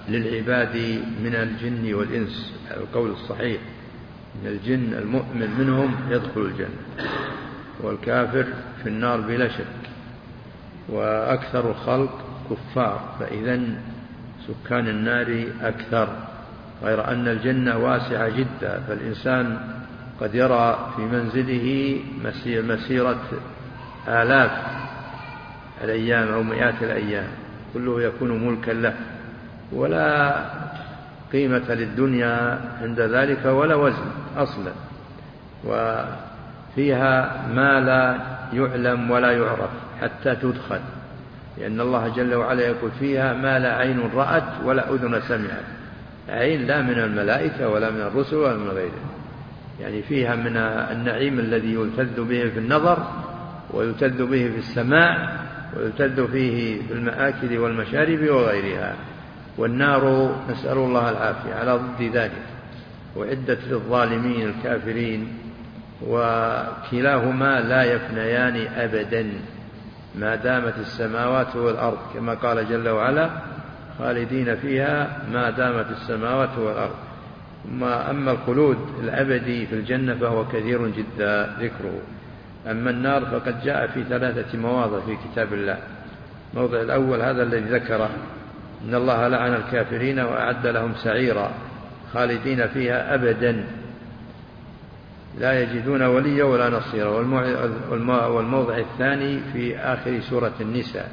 للعباد من الجن والإنس، القول الصحيح من الجن المؤمن منهم يدخل الجنة، والكافر في النار بلا شك، وأكثر الخلق كفار، فإذا سكان النار أكثر، غير أن الجنة واسعة جدا، فالإنسان قد يرى في منزله مسيرة آلاف الأيام أو مئات الأيام، كله يكون ملكا له، ولا قيمة للدنيا عند ذلك ولا وزن أصلا، وفيها ما لا يعلم ولا يعرف حتى تدخل، لأن الله جل وعلا يقول فيها ما لا عين رأت ولا أذن سمعت، عين لا من الملائكة ولا من الرسل ولا من غيره، يعني فيها من النعيم الذي يلتذ به في النظر ويلتذ به في السماع ويلتذ فيه في المآكل والمشارب وغيرها، والنار نسأل الله العافية على ضد ذلك، وعدت للظالمين الكافرين، وكلاهما لا يفنيان أبدا ما دامت السماوات والأرض، كما قال جل وعلا خالدين فيها ما دامت السماوات والأرض. أما الخلود الأبدي في الجنة فهو كثير جدا ذكره. أما النار فقد جاء في 3 مواضع في كتاب الله. الموضع الأول هذا الذي ذكره، إن الله لعن الكافرين وأعد لهم سعيرا خالدين فيها أبدا لا يجدون وليا ولا نصيرا. والموضع الثاني في آخر سورة النساء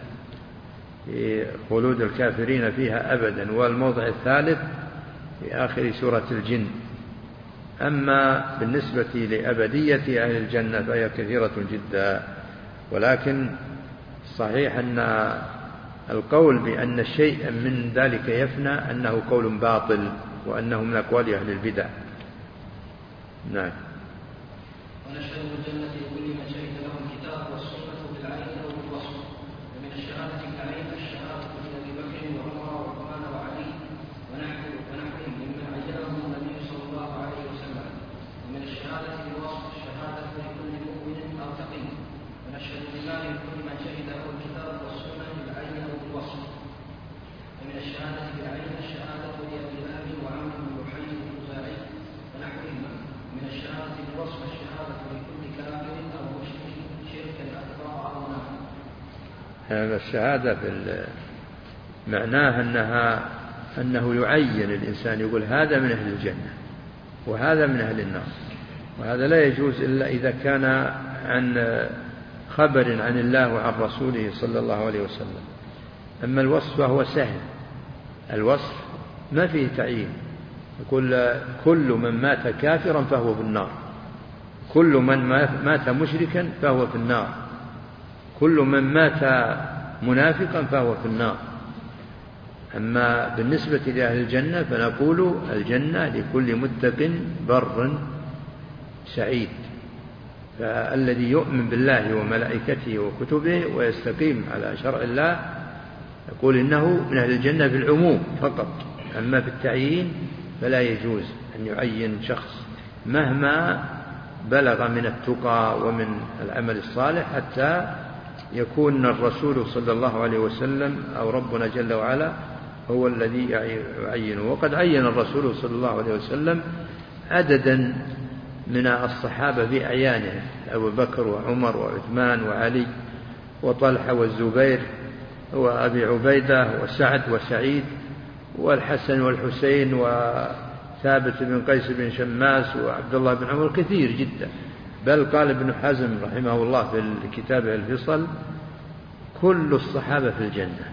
في خلود الكافرين فيها أبدا. والموضع الثالث في آخر سورة الجن. أما بالنسبة لأبدية أهل الجنة فهي كثيرة جدا، ولكن صحيح أن القول بأن شيئا من ذلك يفنى أنه قول باطل، وأنه من أقوال أهل البدع. نعم. ونشهد الجنة لكل من شهد له الكتاب والسنة بالعين أو بالوصف، ومن الشهادة بالعين الشهادة لأبي بكر وعمر وعثمان وعلي ونحوهم ممن عينهم النبي صلى الله عليه وسلم. ومن الشهادة بالوصف الشهادة لكل مؤمن أو تقي. ونشهد بالله لكل من شهد له الكتاب والسنة بالعين أو بالوصف. ومن الشهادة بالعين الشهادة لأبي لهب وعمه وحي الخزاعي ونحوهم. من الشهادة بالوصف الشهادة لكل كافر أو مشرك شركا أكبر أو نحو. هذا الشهادة معناه أنه يعين الإنسان، يقول هذا من أهل الجنة وهذا من أهل النار، وهذا لا يجوز إلا إذا كان عن خبر عن الله وعن رسوله صلى الله عليه وسلم. أما الوصف فهو سهل، الوصف ما فيه تعيين، يقول كل من مات كافرا فهو في النار، كل من مات مشركا فهو في النار، كل من مات منافقا فهو في النار. أما بالنسبة لأهل الجنة فنقول الجنة لكل متق بر سعيد، فالذي يؤمن بالله وملائكته وكتبه ويستقيم على شرع الله يقول إنه من أهل الجنة بالعموم فقط. أما في التعيين فلا يجوز أن يعين شخص مهما بلغ من التقى ومن العمل الصالح حتى يكون الرسول صلى الله عليه وسلم أو ربنا جل وعلا هو الذي يعينه. وقد عين الرسول صلى الله عليه وسلم عددا من الصحابة بأعيانه، أبو بكر وعمر وعثمان وعلي وطلحة والزبير وأبي عبيدة وسعد وسعيد والحسن والحسين وثابت بن قيس بن شماس وعبد الله بن عمر، كثير جدا. بل قال ابن حزم رحمه الله في كتابه الفصل كل الصحابة في الجنة،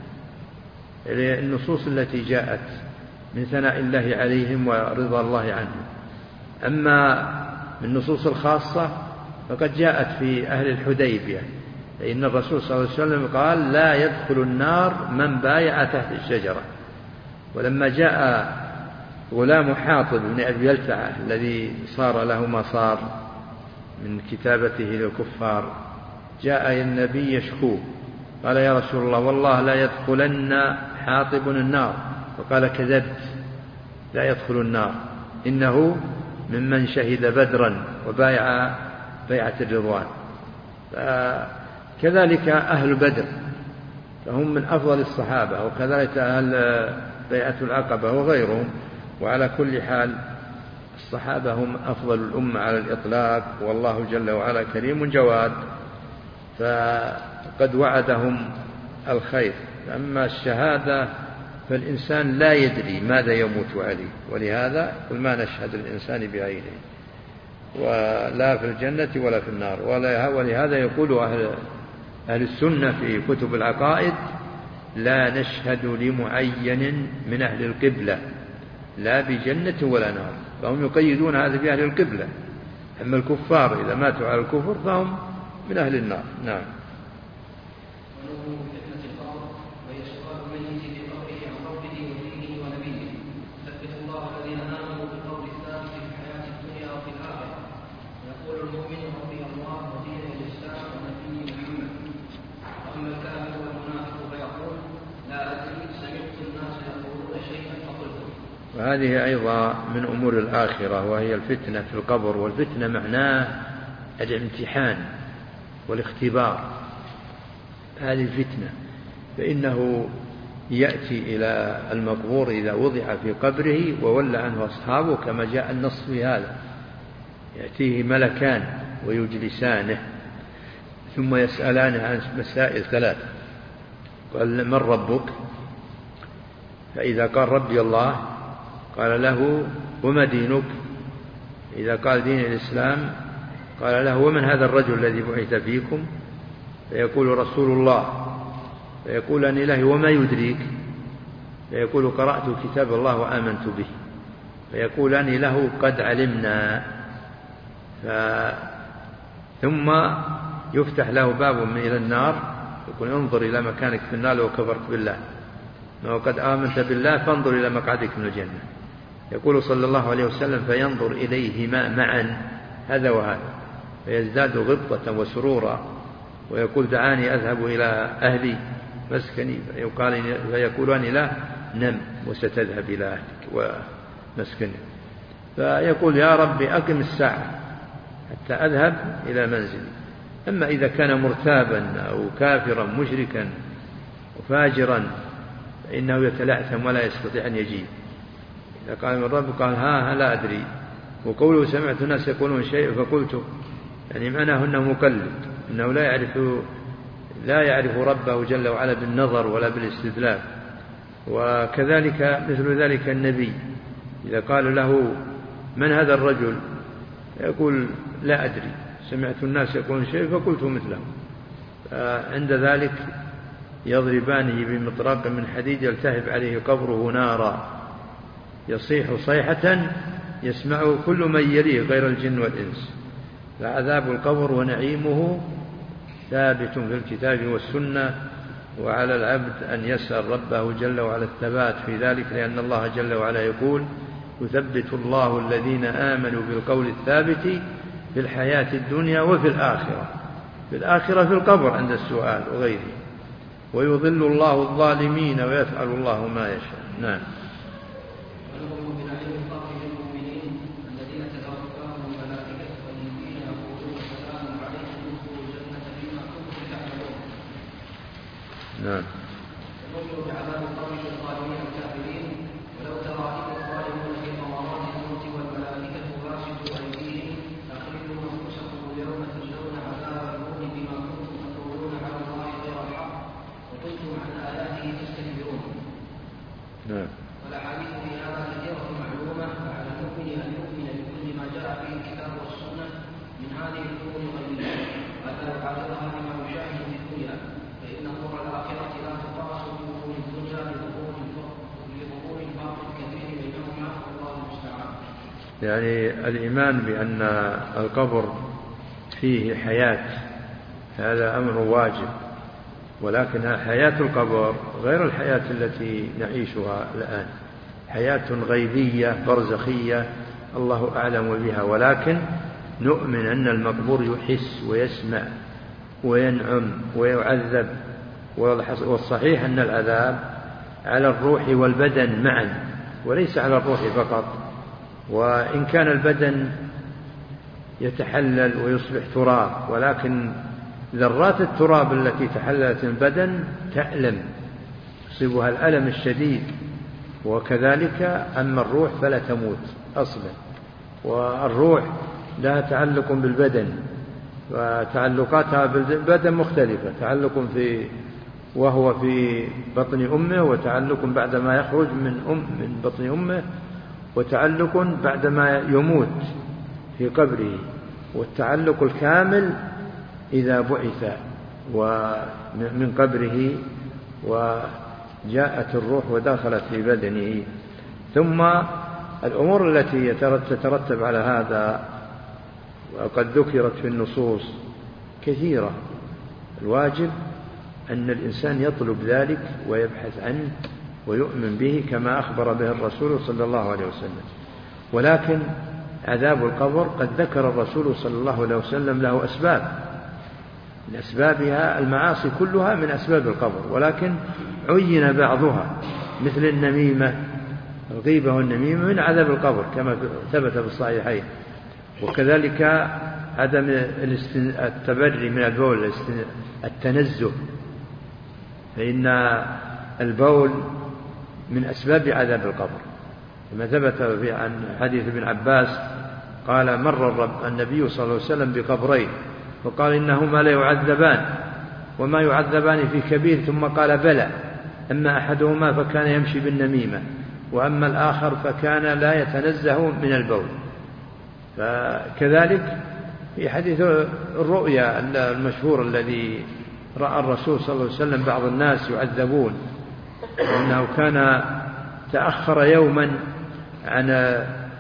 النصوص التي جاءت من ثناء الله عليهم ورضا الله عنهم. أما من النصوص الخاصة فقد جاءت في أهل الحديبية، فإن الرسول صلى الله عليه وسلم قال لا يدخل النار من بايع تحت الشجرة. ولما جاء غلام حاطب بن أبي يلتعة الذي صار له ما صار من كتابته للكفار، جاء النبي يشكوه قال يا رسول الله والله لا يدخلن حاطب النار، وقال كذبت لا يدخل النار إنه ممن شهد بدرا وبايع بيعة الرضوان. كذلك أهل بدر فهم من أفضل الصحابة، وكذلك أهل بيعة العقبة وغيرهم. وعلى كل حال الصحابة هم أفضل الأمة على الإطلاق، والله جل وعلا كريم جواد، فقد وعدهم الخير. أما الشهادة فالإنسان لا يدري ماذا يموت عليه، ولهذا قل ما نشهد الإنسان بعينه ولا في الجنة ولا في النار. ولهذا يقول أهل السنة في كتب العقائد لا نشهد لمعين من أهل القبلة لا بجنة ولا نار، فهم يقيدون هذا بأهل القبلة. أما الكفار إذا ماتوا على الكفر فهم من أهل النار. نعم. وهذه أيضا من أمور الآخرة، وهي الفتنة في القبر. والفتنة معناه الامتحان والاختبار. هذه الفتنة، فإنه يأتي إلى المقبور إذا وضع في قبره وولى عنه أصحابه كما جاء النص في هذا، يأتيه ملكان ويجلسانه ثم يسألانه عن مسائل ثلاث. قال من ربك؟ فإذا قال ربي الله قال له وما دينك؟ إذا قال دين الإسلام قال له ومن هذا الرجل الذي بعث فيكم؟ فيقول رسول الله. فيقولان له وما يدريك؟ فيقول قرأت كتاب الله وآمنت به. فيقولان له قد علمنا. ثم يفتح له باب من إلى النار، يقول انظر إلى مكانك في النار لو كفرت بالله، وقد آمنت بالله فانظر إلى مقعدك من الجنة. يقول صلى الله عليه وسلم فينظر إليهما معا هذا وهذا، فيزداد غبطة وسرورا، ويقول دعاني أذهب إلى أهلي مسكني، فيقولان لا نم وستذهب إلى أهلك ومسكنك. فيقول يا ربي أقم الساعة حتى أذهب إلى منزلي. أما إذا كان مرتابا أو كافرا مشركا وفاجرا فإنه يتلعثم ولا يستطيع أن يجيب. إذا قال من رب قال ها لا أدري. وقوله سمعت الناس يقولون شيء فقلت، يعني معناه أنه مقلد، أنه لا يعرف ربه جل وعلا بالنظر ولا بالاستدلال. وكذلك مثل ذلك النبي إذا قال له من هذا الرجل؟ يقول لا أدري، سمعت الناس يقولون شيء فقلت مثله. عند ذلك يضربانه بمطرق من حديد يلتهب عليه قبره نارا، يصيح صيحة يسمعه كل من يليه غير الجن والإنس. فعذاب القبر ونعيمه ثابت في الكتاب والسنة، وعلى العبد أن يسأل ربه جل وعلا الثبات في ذلك، لأن الله جل وعلا يقول يثبت الله الذين آمنوا بالقول الثابت في الحياة الدنيا وفي الآخرة. في الآخرة في القبر عند السؤال وغيره، ويضل الله الظالمين ويفعل الله ما يشاء. نعم. نعم. والأحاديث في هذا كثيرة معلومة، وعلى المؤمن أن يؤمن بكل ما جاء فيه الكتاب والسنة من هذه الأمور الغيبية، وألا يعارضها بما يشاهد في الدنيا، فإن أمور الآخرة لا تقاس بأمور الدنيا لظهور الفرق الكثير بينهما، والله المستعان. يعني الإيمان بأن القبر فيه حياة هذا أمر واجب، ولكن حياة القبر غير الحياة التي نعيشها الآن، حياة غيبية برزخية الله أعلم بها، ولكن نؤمن أن المقبور يحس ويسمع وينعم ويعذب. والصحيح أن العذاب على الروح والبدن معا وليس على الروح فقط. وإن كان البدن يتحلل ويصبح تراب، ولكن ذرات التراب التي تحللت البدن تألم، يصيبها الألم الشديد، وكذلك أما الروح فلا تموت أصلا، والروح لها تعلق بالبدن، وتعلقاتها بالبدن مختلفة، تعلق وهو في بطن أمه، وتعلق بعدما يخرج من بطن أمه، وتعلق بعدما يموت في قبره، والتعلق الكامل إذا بعث من قبره وجاءت الروح ودخلت في بدنه. ثم الأمور التي تترتب على هذا وقد ذكرت في النصوص كثيرة. الواجب أن الإنسان يطلب ذلك ويبحث عنه ويؤمن به كما أخبر به الرسول صلى الله عليه وسلم. ولكن عذاب القبر قد ذكر الرسول صلى الله عليه وسلم له أسباب، من أسبابها المعاصي كلها من أسباب القبر، ولكن عين بعضها مثل النميمة، الغيبة والنميمة من عذاب القبر كما ثبت في الصحيحين. وكذلك عدم التبري من البول، التنزه، فإن البول من أسباب عذاب القبر كما ثبت عن حديث ابن عباس قال مر النبي صلى الله عليه وسلم بقبرين فقال إنهما لا يعذبان وما يعذبان في كبير، ثم قال بلى، أما أحدهما فكان يمشي بالنميمة، وأما الآخر فكان لا يتنزه من البول. فكذلك في حديث الرؤيا المشهور الذي رأى الرسول صلى الله عليه وسلم بعض الناس يعذبون، وأنه كان تأخر يوما عن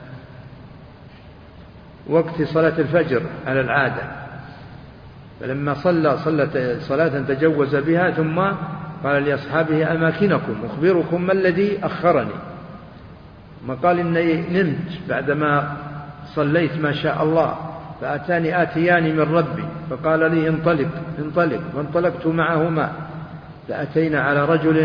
وقت صلاة الفجر على العادة، فلما صلى صلاة تجوز بها ثم قال لأصحابه أماكنكم أخبركم ما الذي أخرني، ما قال إني نمت بعدما صليت ما شاء الله فأتاني آتيان من ربي فقال لي انطلق، فانطلقت معهما فأتينا على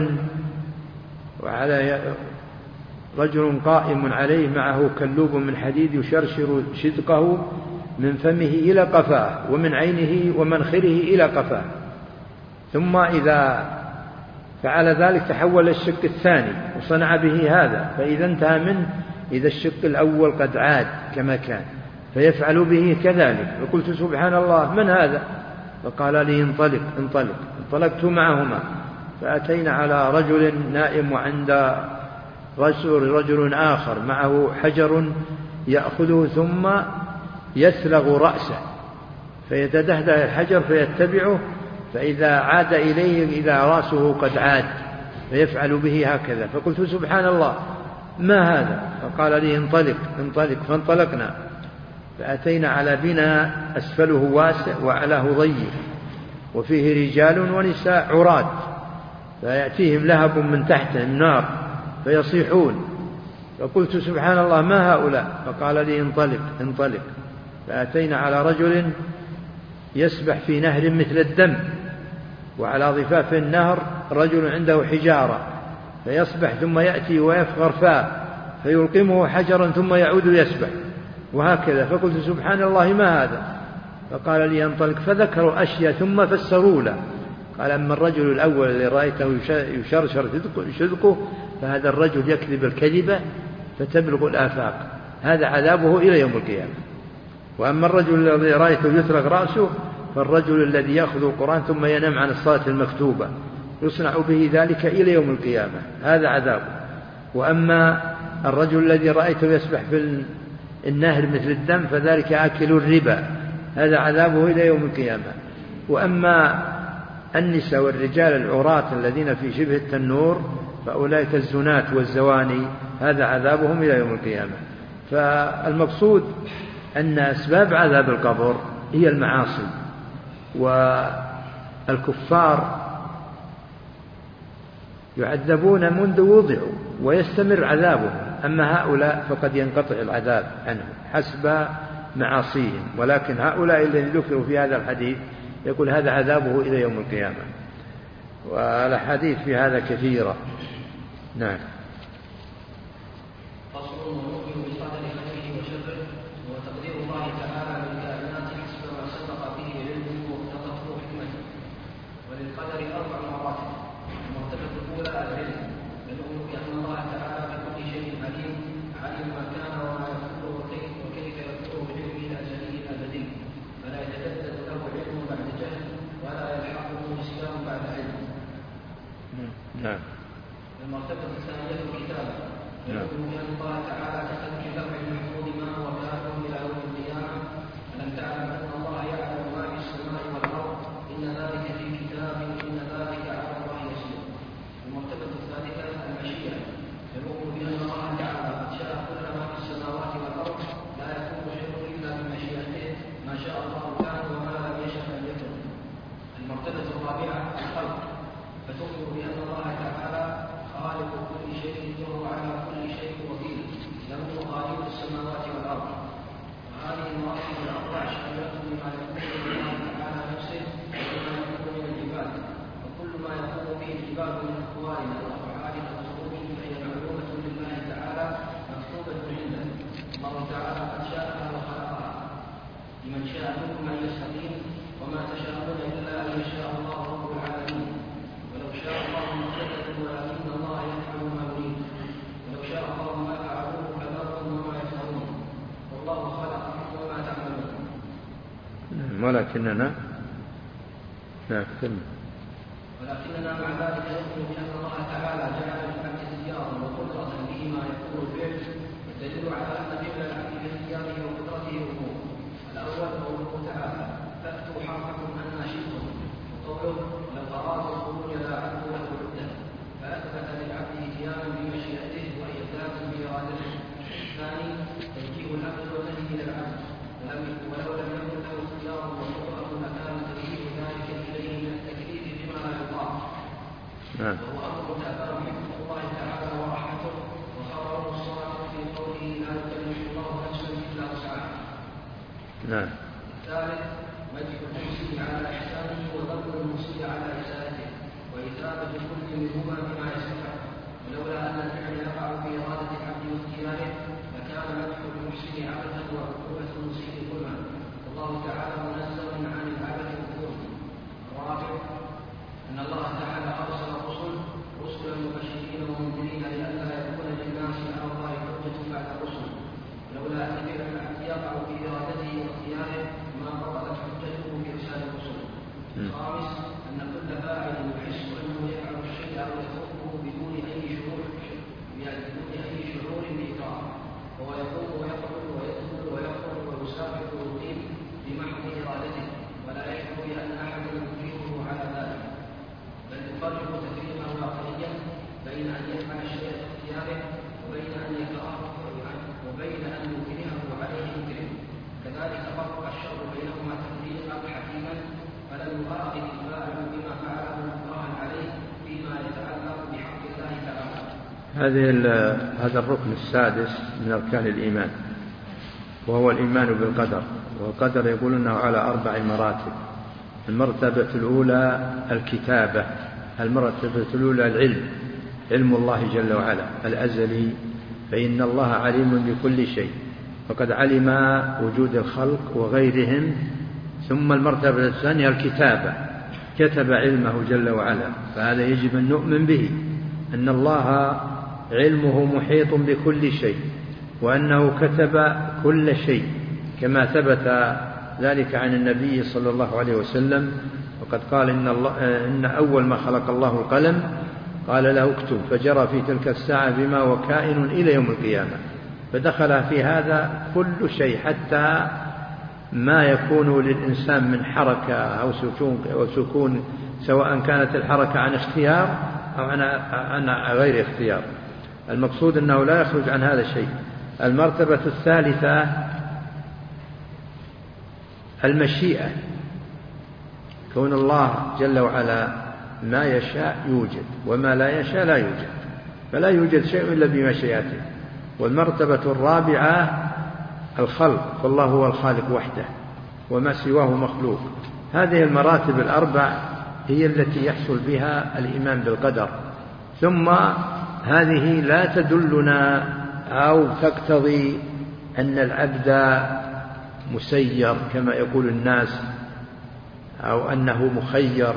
رجل قائم عليه معه كلوب من حديد يشرشر شدقه من فمه إلى قفاه ومن عينه ومنخره إلى قفاه، ثم إذا فعل ذلك تحول الشق الثاني وصنع به هذا، فإذا انتهى منه إذا الشق الأول قد عاد كما كان فيفعل به كذلك. فقلت سبحان الله من هذا؟ فقال لي انطلقت معهما فأتينا على رجل نائم وعند رجل آخر معه حجر يأخذه ثم يسلغ رأسه فيتدهده الحجر فيتبعه، فإذا عاد إليه إذا رأسه قد عاد فيفعل به هكذا. فقلت سبحان الله ما هذا؟ فقال لي انطلق، فانطلقنا فأتينا على بناء أسفله واسع وأعلاه ضيق وفيه رجال ونساء عراة، فيأتيهم لهب من تحتهم نار فيصيحون. فقلت سبحان الله ما هؤلاء؟ فقال لي انطلق. فأتينا على رجل يسبح في نهر مثل الدم، وعلى ضفاف النهر رجل عنده حجارة فيسبح ثم يأتي ويفغر فاه فيلقمه حجرا ثم يعود يسبح وهكذا. فقلت سبحان الله ما هذا؟ فقال لي انطلق، فذكروا أشياء ثم فسروا له. قال أما الرجل الأول اللي رأيته يشرشر شدقه فهذا الرجل يكذب الكذبة فتبلغ الآفاق، هذا عذابه إلى يوم القيامة. وأما الرجل الذي رأيته يسلق رأسه فالرجل الذي يأخذ القرآن ثم ينام عن الصلاة المكتوبة يصنع به ذلك إلى يوم القيامة، هذا عذابه. وأما الرجل الذي رأيته يسبح في النهر مثل الدم فذلك آكل الربا، هذا عذابه إلى يوم القيامة. وأما النساء والرجال العراة الذين في شبه التنور فأولئك الزنات والزواني، هذا عذابهم إلى يوم القيامة. فالمقصود أن أسباب عذاب القبر هي المعاصي، والكفار يعذبون منذ وضعوا ويستمر عذابهم، أما هؤلاء فقد ينقطع العذاب عنهم حسب معاصيهم. ولكن هؤلاء الذين ذكروا في هذا الحديث يقول هذا عذابه إلى يوم القيامة، والحديث في هذا كثيرة. نعم. فصل ونؤمن بقدر خيره وشره وتقدير الله تعالى للكائنات حسب ما سبق به علمه واقتضته حكمته. وللقدر 4 مراتب. المرتبة الأولى العلم، ونؤمن بأن الله تعالى نعم. المرتبة الثانية الكتابة. يقول بأن الله تعالى كتب في اللوح المحفوظ ما هو كائن إلى يوم القيامة. ألم تعلم أن الله يعلم ما في السماء والأرض إن ذلك في كتاب إن ذلك على الله يسير. المرتبة الثالثة المشيئة. يقول بأن الله تعالى قد شاء كل ما في السماوات والأرض لا يكون شيء إلا بمشيئته ما شاء الله كان وما لم يشأ لم يكن. المرتبة الرابعة الخلق. فتؤمن بأن الله تعالى خالق كل شيء وهو على كل شيء وكيل له مقاليد السماوات والأرض. وهذه المراتب الأربع شاملة لما يكون من الله تعالى نفسه وما يكون من العباد. وكل ما يقوم به العباد من أقوال وأفعال وظروف فهي معلومة لله تعالى مكتوبة عنده. الله تعالى قد شاءها وخلقها لمن شاء منكم أن يستقيم وما تشاءون إلا أن يشاء الله رب العالمين. ولو شاء الله ما اقتتلوا ولكن الله يفعل ما يريد. ولو شاء الله ما فعلوه فذرهم وما يفترون والله خلقكم وما تعملون. ولكننا مع ذلك نؤمن بأن الله تعالى جعل للعبد اختيارا وقدرة به ما يكون الفعل والدليل على أن فعل العبد باختياره وقدرته أمور. الأول قوله تعالى فأتوا حرفكم أن شئتم. وقوله لو أرادوا الخروج لأعدوا له عدة. فأثبت للعبد اتيانا بمشيئته وإعدادا بإرادته. الثاني تنجيه العبد والنهي إلى العبد ولو لم يكن له اختيار وقدرة لكان تنجيه ذلك إليه من التكليف بما لا يطاق. وهو أمر تأثر حكمة الله تعالى ورحمته وخبره الصادق في قوله لا يكلف الله نفسا إلا وسعها. الثالث مدح المحسن على إحسانه وذم المسيء على إساءته وإثابة كل منهما بما يستحق. ولولا أن الفعل يقع في إرادة العبد واختياره لكان مدح المحسن عبثا وعقوبة المسيء ظلما. والله تعالى منزه عن العبث والظلم. الرابع أن الله تعالى أرسل رسلا مبشرين ومنذرين لئلا يكون للناس على الله حجة بعد الرسل. ولولا أن فعل العبد يقع في إرادته واختياره ما بطلت حجته في إرسال الرسل. الخامس أن كل فاعل يحس أنه يفعل الشيء أو يتركه بدون أي شعور بإكراه وهو يقوم ويقعد ويدخل ويخرج ويسافر ويقيم بمحض إرادته ولا يشعر بأن أحدا يكرهه على ذلك بل يفرق تكريمه عقليا بين أن يفعل الشيء باختياره وبين أن يكرهه عليه يكرهه. كذلك فرق الشر بينهما تفريقا حكيما فلم يؤاخذ الفاعل بما فعله مكرها عليه فيما يتعلق بحق الله تعالى. هذا الركن السادس من أركان الإيمان وهو الإيمان بالقدر. والقدر يقول أنه على 4 مراتب. المرتبة الأولى الكتابة. المرتبة الأولى العلم، علم الله جل وعلا الأزلي، فإن الله عليم بكل شيء فقد علم وجود الخلق وغيرهم. ثم المرتبة الثانية الكتابة، كتب علمه جل وعلا، فهذا يجب أن نؤمن به أن الله علمه محيط بكل شيء وأنه كتب كل شيء كما ثبت ذلك عن النبي صلى الله عليه وسلم. وقد قال إن أول ما خلق الله القلم قال له اكتب فجرى في تلك الساعة بما هو كائن إلى يوم القيامة. فدخل في هذا كل شيء حتى ما يكون للإنسان من حركة أو سكون سواء كانت الحركة عن اختيار أو عن غير اختيار. المقصود أنه لا يخرج عن هذا الشيء. المرتبة الثالثة المشيئة، كون الله جل وعلا ما يشاء يوجد وما لا يشاء لا يوجد، فلا يوجد شيء إلا بمشيئته. والمرتبة الرابعة الخلق، فالله هو الخالق وحده وما سواه مخلوق. هذه المراتب الأربع هي التي يحصل بها الإيمان بالقدر. ثم هذه لا تدلنا أو تقتضي أن العبد مسير كما يقول الناس أو أنه مخير.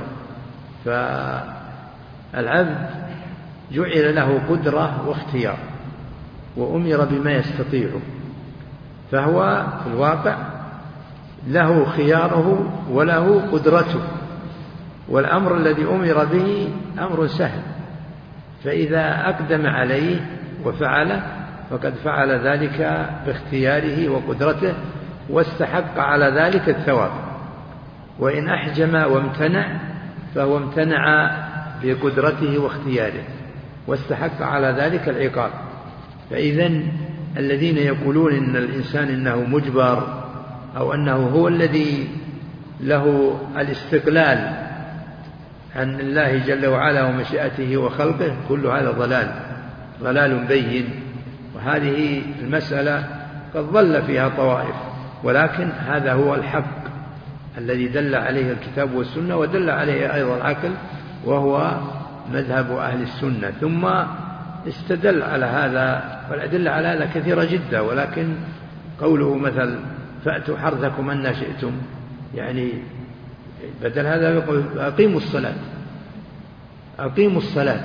فالعبد جعل له قدرة واختيار وأمر بما يستطيعه، فهو في الواقع له خياره وله قدرته. والأمر الذي أمر به أمر سهل، فإذا أقدم عليه وفعله فقد فعل ذلك باختياره وقدرته واستحق على ذلك الثواب، وإن أحجم وامتنع فهو امتنع بقدرته واختياره واستحق على ذلك العقاب. فإذا الذين يقولون إن الإنسان إنه مجبر أو أنه هو الذي له الاستقلال عن الله جل وعلا ومشيئته وخلقه، كل هذا ضلال بين، وهذه المسألة قد ضل فيها طوائف، ولكن هذا هو الحق الذي دل عليه الكتاب والسنة ودل عليه أيضا العقل، وهو مذهب أهل السنة. ثم استدل على هذا، والأدلة على هذا كثيرة جدا، ولكن قوله مثل فأتوا حرثكم أن شئتم، يعني بدل هذا يقول أقيموا الصلاة،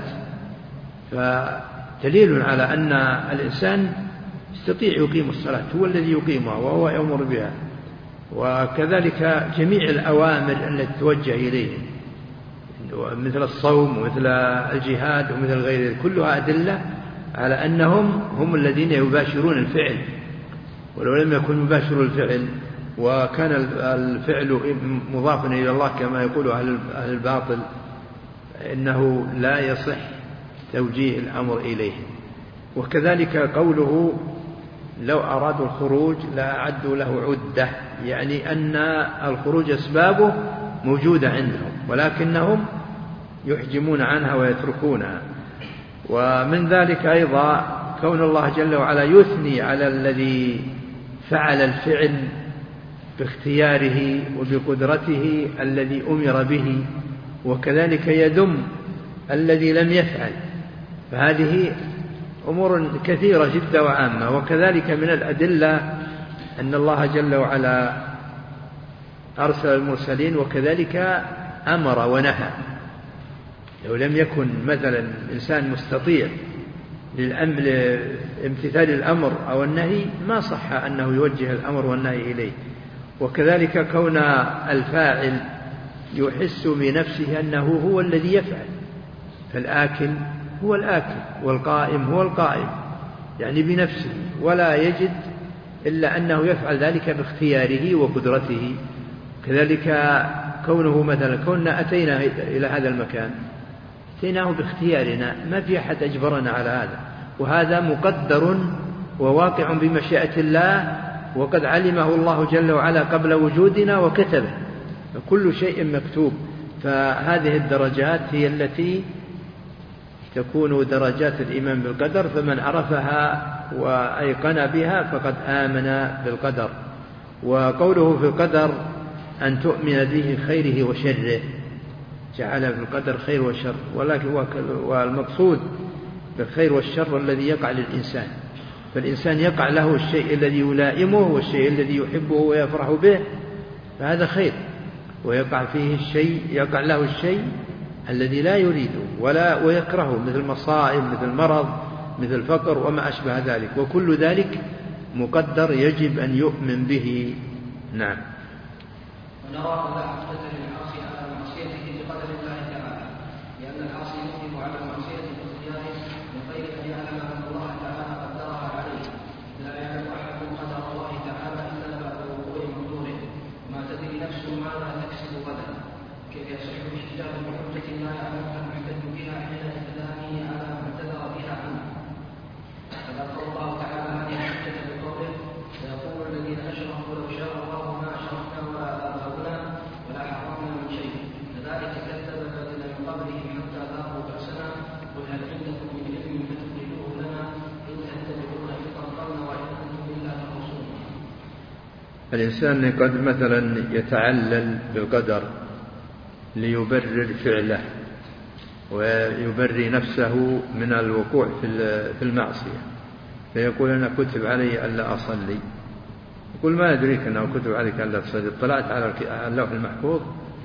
فدليل على أن الإنسان يستطيع يقيم الصلاة، هو الذي يقيمها وهو يأمر بها. وكذلك جميع الأوامر التي توجه إليه مثل الصوم ومثل الجهاد ومثل غيره كلها أدلة على أنهم هم الذين يباشرون الفعل، ولو لم يكن يباشر الفعل وكان الفعل مضافا إلى الله كما يقول أهل الباطل إنه لا يصح توجيه الأمر إليه. وكذلك قوله لو أرادوا الخروج لأعدوا له عدة، يعني أن الخروج أسبابه موجودة عندهم ولكنهم يحجمون عنها ويتركونها. ومن ذلك أيضا كون الله جل وعلا يثني على الذي فعل الفعل باختياره وبقدرته الذي أمر به، وكذلك يذم الذي لم يفعل، فهذه أمور كثيرة جدا وعامة. وكذلك من الأدلة أن الله جل وعلا أرسل المرسلين وكذلك أمر ونهى. لو لم يكن مثلا إنسان مستطيع لامتثال الأمر أو النهي ما صح أنه يوجه الأمر والنهي إليه. وكذلك كون الفاعل يحس بنفسه أنه هو الذي يفعل، فالآكل هو الآكل والقائم هو القائم، يعني بنفسه، ولا يجد إلا أنه يفعل ذلك باختياره وقدرته. كذلك كونه مثلا كنا أتينا إلى هذا المكان أتيناه باختيارنا، ما في أحد أجبرنا على هذا، وهذا مقدر وواقع بمشيئة الله، وقد علمه الله جل وعلا قبل وجودنا وكتبه، فكل شيء مكتوب. فهذه الدرجات هي التي تكون درجات الإيمان بالقدر، فمن عرفها وأيقن بها فقد آمن بالقدر. وقوله في القدر أن تؤمن به خيره وشره، جعل في القدر خير وشر، ولكن والمقصود بالخير والشر الذي يقع للإنسان، فالإنسان يقع له الشيء الذي يلائمه والشيء الذي يحبه ويفرح به، فهذا خير، ويقع فيه الشيء يقع له الشيء الذي لا يريده ويكرهه، مثل مصائب مثل مرض مثل فقر وما أشبه ذلك، وكل ذلك مقدر يجب أن يؤمن به. نعم. ونرى أن لا حجة للعاصي على معصيته بقدر الله تعالى، لأن العاصي يقدم على المعصية باختياره من غير أن يعلم أن الله تعالى قدرها عليه. لا يعلم أحد قدر الله تعالى إلا بعد وقوع مقدوره، وما تدري نفس ماذا تكسب غدا. كيف يصح الاحتجاج بحجة لا يعلمها المحتج بها حين إقدامه على ما اعتذر بها عنه؟ فذكر الله تعالى هذه الحجة بقوله فيقول الذين أشركوا لو شاء الله ما أشركنا ولا آباؤنا ولا حرمنا من شيء. كذلك كذب الذين من قبلهم حتى ذاقوا بأسنا قل هل عندكم من علم فتخرجوه لنا إن تتبعون إلا الظن وإن أنتم إلا تخرصون. الإنسان قد مثلا يتعلل بالقدر ليبرر فعله ويبري نفسه من الوقوع في المعصية، فيقول أنا كتب علي ألا أصلي، يقول ما أدريك أنه كتب عليك ألا تصلي، اطلعت على اللوح المحفوظ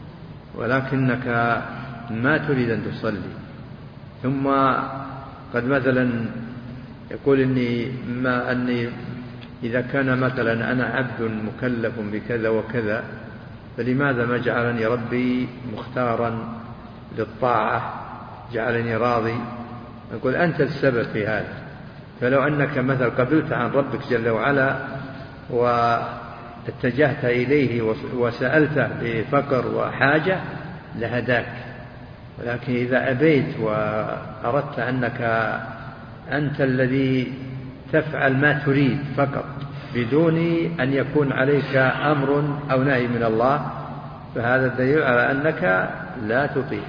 ولكنك ما تريد أن تصلي. ثم قد مثلا يقول أني إذا كان مثلا أنا عبد مكلف بكذا وكذا فلماذا ما جعلني ربي مختارا للطاعة، جعلني راضي يقول أنت السبب في هذا. فلو أنك مثلا قبلت عن ربك جل وعلا واتجهت إليه وسألته بفقر وحاجة لهداك، ولكن إذا أبيت وأردت أنك أنت الذي تفعل ما تريد فقط بدون أن يكون عليك أمر أو نهي من الله، فهذا دليل على أنك لا تطيع،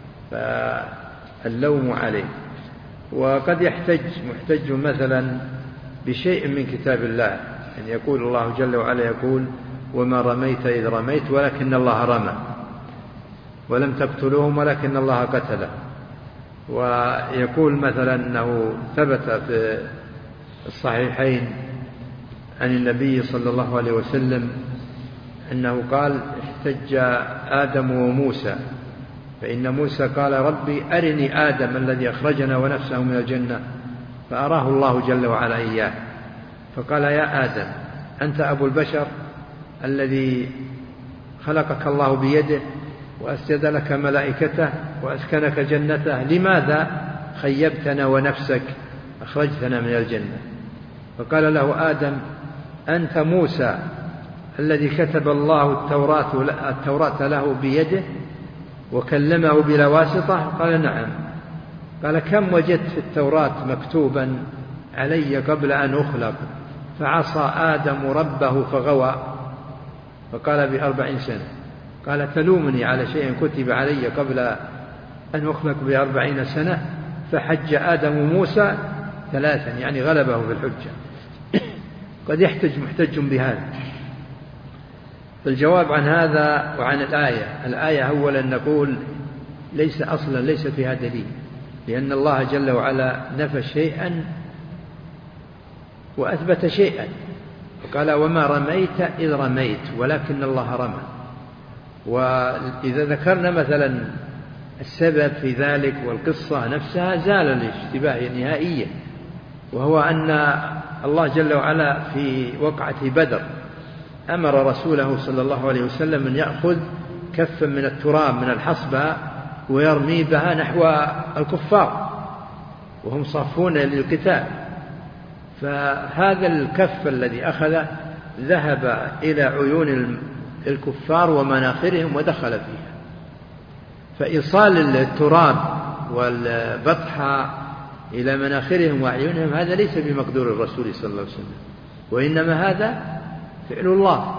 فاللوم عليه. وقد يحتج محتج مثلا بشيء من كتاب الله، أن يقول الله جل وعلا يقول وما رميت إذ رميت ولكن الله رمى، ولم تقتلوهم ولكن الله قتله. ويقول مثلا أنه ثبت في الصحيحين عن النبي صلى الله عليه وسلم أنه قال احتج آدم وموسى، فإن موسى قال ربي أرني آدم الذي أخرجنا ونفسه من الجنة، فأراه الله جل وعلا إياه، فقال يا آدم أنت أبو البشر الذي خلقك الله بيده وأسجد لك ملائكته وأسكنك جنته، لماذا خيبتنا ونفسك أخرجتنا من الجنة؟ فقال له آدم أنت موسى الذي كتب الله التوراة له بيده وكلمه بلا واسطة؟ قال نعم. قال كم وجدت في التوراة مكتوبا علي قبل أن أخلق فعصى آدم ربه فغوى؟ فقال ب40 سنة. قال تلومني على شيء كتب علي قبل أن أخلق ب40 سنة؟ فحج آدم موسى 3، يعني غلبه في الحجة. قد يحتج محتج بهذا. فالجواب عن هذا وعن الآية أولا نقول ليس فيها دليل، لأن الله جل وعلا نفى شيئا وأثبت شيئا، وقال وما رميت إذ رميت ولكن الله رمى. وإذا ذكرنا مثلا السبب في ذلك والقصة نفسها زال الاشتباه نهائيا، وهو أن الله جل وعلا في وقعة بدر أمر رسوله صلى الله عليه وسلم أن يأخذ كفا من التراب من الحصبة ويرمي بها نحو الكفار وهم صافون للقتال، فهذا الكف الذي أخذ ذهب إلى عيون الكفار ومناخرهم ودخل فيها، فإيصال التراب والبطحة إلى مناخرهم وأعينهم هذا ليس بمقدور الرسول صلى الله عليه وسلم، وإنما هذا فعل الله.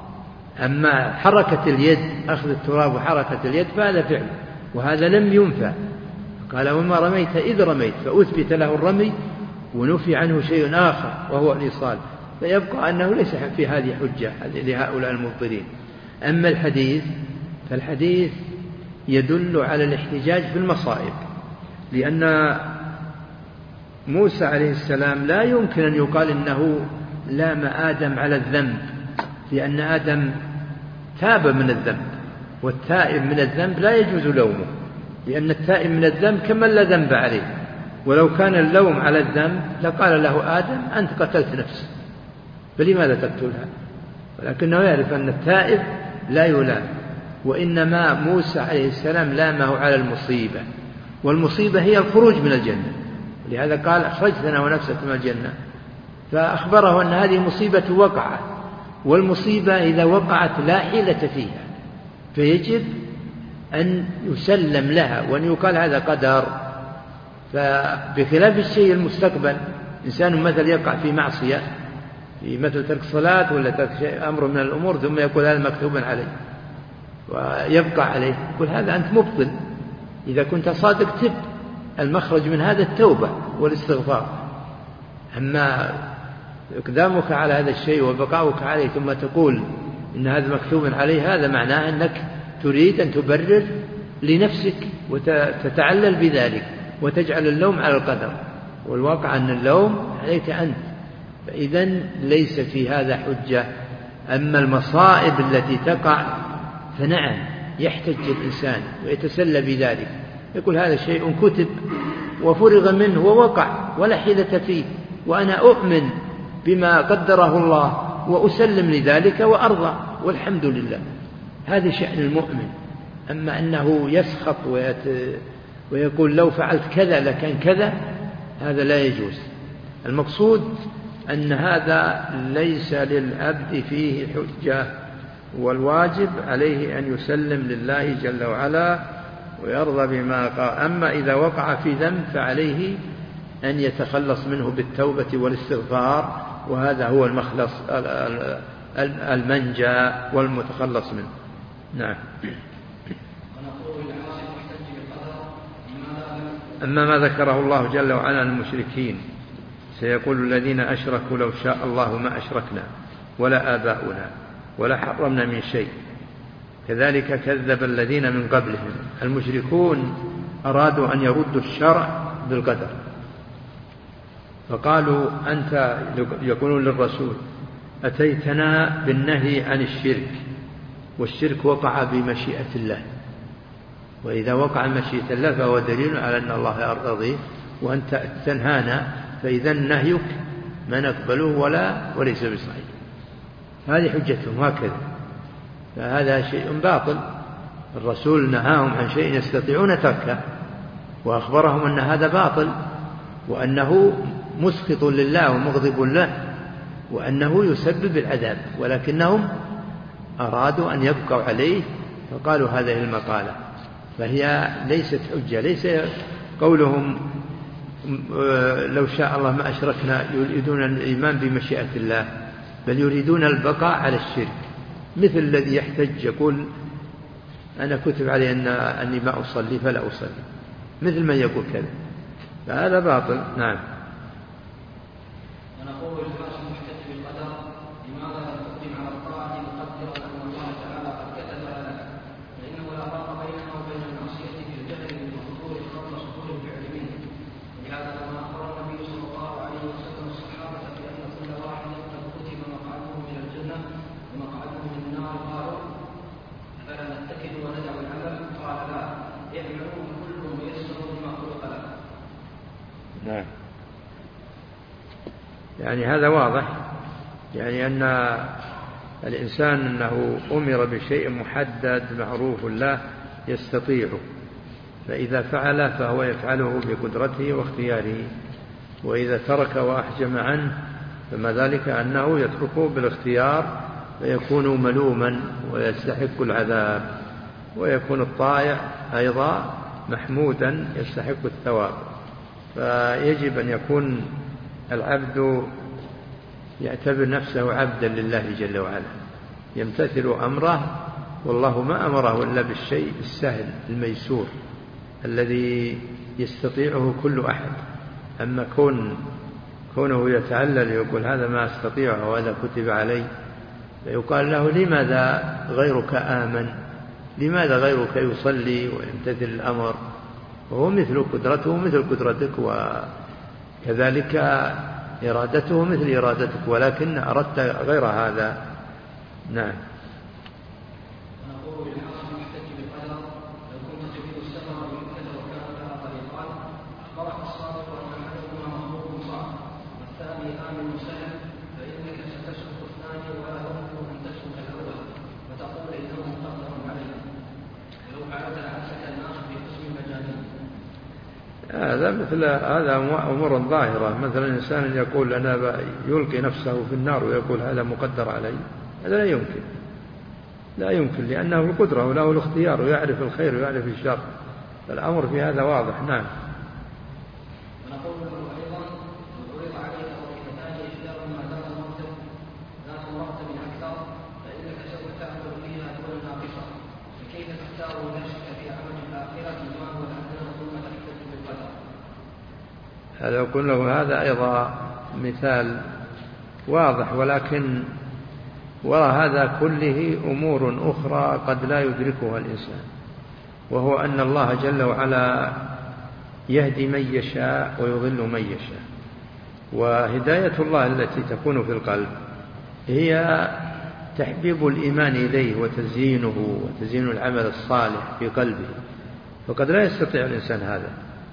أما حركة اليد، أخذ التراب وحركة اليد، فهذا فعل، وهذا لم ينفع. قال وما رميت إذ رميت، فأثبت له الرمي ونفي عنه شيء آخر وهو الإيصال، فيبقى أنه ليس في هذه حجة لهؤلاء المبطلين. أما الحديث فالحديث يدل على الاحتجاج في المصائب، لأن موسى عليه السلام لا يمكن أن يقال إنه لام آدم على الذنب، لأن آدم تاب من الذنب، والتائب من الذنب لا يجوز لومه، لأن التائب من الذنب كمن لا ذنب عليه. ولو كان اللوم على الذنب لقال له آدم أنت قتلت نفسك فلماذا تقتلها؟ ولكنه يعرف أن التائب لا يلام، وإنما موسى عليه السلام لامه على المصيبة، والمصيبة هي الخروج من الجنة، لهذا قال أخرجتنا ونفسك من الجنة، فأخبره أن هذه مصيبة وقعت، والمصيبة إذا وقعت لا حيلة فيها، فيجب أن يسلم لها وأن يقال هذا قدر. فبخلاف الشيء المستقبل، إنسان مثل يقع في معصية، في مثل ترك صلاة ولا ترك شيء أمر من الأمور، ثم يقول هذا مكتوب عليه ويبقى عليه، يقول هذا أنت مبطل، إذا كنت صادق تب، المخرج من هذا التوبة والاستغفار. أما إقدامك على هذا الشيء وبقاؤك عليه ثم تقول إن هذا مكتوب عليه، هذا معناه أنك تريد أن تبرر لنفسك وتتعلل بذلك وتجعل اللوم على القدر، والواقع أن اللوم عليك أنت، فإذا ليس في هذا حجة. أما المصائب التي تقع فنعم يحتج الإنسان ويتسلى بذلك، يقول هذا شيء كتب وفرغ منه ووقع ولا حيلة فيه، وأنا أؤمن بما قدره الله وأسلم لذلك وأرضى والحمد لله. هذا شأن المؤمن. أما أنه يسخط ويقول لو فعلت كذا لكان كذا، هذا لا يجوز. المقصود أن هذا ليس للعبد فيه حجة، والواجب عليه أن يسلم لله جل وعلا ويرضى بما قال. أما إذا وقع في ذنب فعليه أن يتخلص منه بالتوبة والاستغفار، وهذا هو المخلص المنجى والمتخلص منه. نعم. أما ما ذكره الله جل وعلا عن المشركين، سيقول الذين أشركوا لو شاء الله ما أشركنا ولا آباؤنا ولا حرمنا من شيء، كذلك كذب الذين من قبلهم. المشركون أرادوا أن يردوا الشرع بالقدر، فقالوا أنت، يقولون للرسول أتيتنا بالنهي عن الشرك، والشرك وقع بمشيئة الله، وإذا وقع مشيئة الله فهو دليل على أن الله يرضيه، وأنت تنهانا، فإذا نهيك ما نقبله وليس بصحيح. هذه حجتهم هكذا، فهذا شيء باطل. الرسول نهاهم عن شيء يستطيعون تركه، وأخبرهم أن هذا باطل، وأنه مسخط لله ومغضب له، وأنه يسبب العذاب، ولكنهم أرادوا أن يبقوا عليه فقالوا هذه المقالة. فهي ليست حجة، ليس قولهم لو شاء الله ما أشركنا يريدون الإيمان بمشيئة الله، بل يريدون البقاء على الشرك. مثل الذي يحتج يقول أنا كتب علي أني ما أصلي فلا أصلي، مثل من يقول كذا، فهذا باطل. نعم. ونقول الحاكم محتج بالقدر، لماذا لا تقدم على الطاعة مقدرا أن الله تعالى قد كتب لك، فإنه لا فرق بينه وبين المعصية في الجهل بالمقدور قبل صدور الفعل منه. ولهذا لما أخبر النبي صلى الله عليه وسلم الصحابة بأن كل واحد قد كتب مقعده من الجنة ومقعده من النار، قالوا فلا نتكل وندع العمل؟ قال لا، اعملوا كل ميسر لما خلق له. نعم. يعني هذا واضح، يعني أن الإنسان أنه أمر بشيء محدد معروف له يستطيعه، فإذا فعل فهو يفعله بقدرته واختياره، وإذا ترك وأحجم عنه فما ذلك أنه يتركه بالاختيار، فيكون ملوما ويستحق العذاب، ويكون الطائع أيضا محمودا يستحق الثواب. فيجب أن يكون العبد يعتبر نفسه عبدا لله جل وعلا، يمتثل أمره، والله ما أمره إلا بالشيء السهل الميسور الذي يستطيعه كل أحد. أما كونه يتعلل يقول هذا ما أستطيعه وهذا كتب علي، فيقال له لماذا غيرك آمن، لماذا غيرك يصلي ويمتثل الأمر، وهو مثل قدرته مثل قدرتك، وكذلك إرادته مثل إرادتك، ولكن أردت غير هذا. نعم. ونقول الحاكم محتج بالقدر، لو كنت تريد السفر بمكة وكان لها طريقان، أخبرك الصادق أن أحدهما مخلوق صعب والثاني آمن سهل، فإنك ستسلك الثاني ولا يمكن أن تسلك الأول، وتقول إنه مقدر عليه، ولو فعلت العكس كالناس في قسم المجانين. هذا أمور ظاهرة. مثلا إنسان يقول أنا يلقي نفسه في النار ويقول هذا مقدر علي، هذا لا يمكن لأنه القدرة وله الاختيار ويعرف الخير ويعرف الشر، فالأمر في هذا واضح. نعم. ونقول له أيضا عرض عليك وظيفتان إحداهما ذات مرتب أكثر، فإنك سوف تعمل فيها دون ناقصة، فكيف تختار نفسك في عمل الآخرة ما هو الأدنى ثم تحتج بالقدر؟ هذا يقول له هذا أيضا مثال واضح، ولكن وراء هذا كله أمور أخرى قد لا يدركها الإنسان، وهو أن الله جل وعلا يهدي من يشاء ويضل من يشاء، وهداية الله التي تكون في القلب هي تحبيب الإيمان إليه وتزيينه وتزيين العمل الصالح في قلبه، فقد لا يستطيع الإنسان هذا،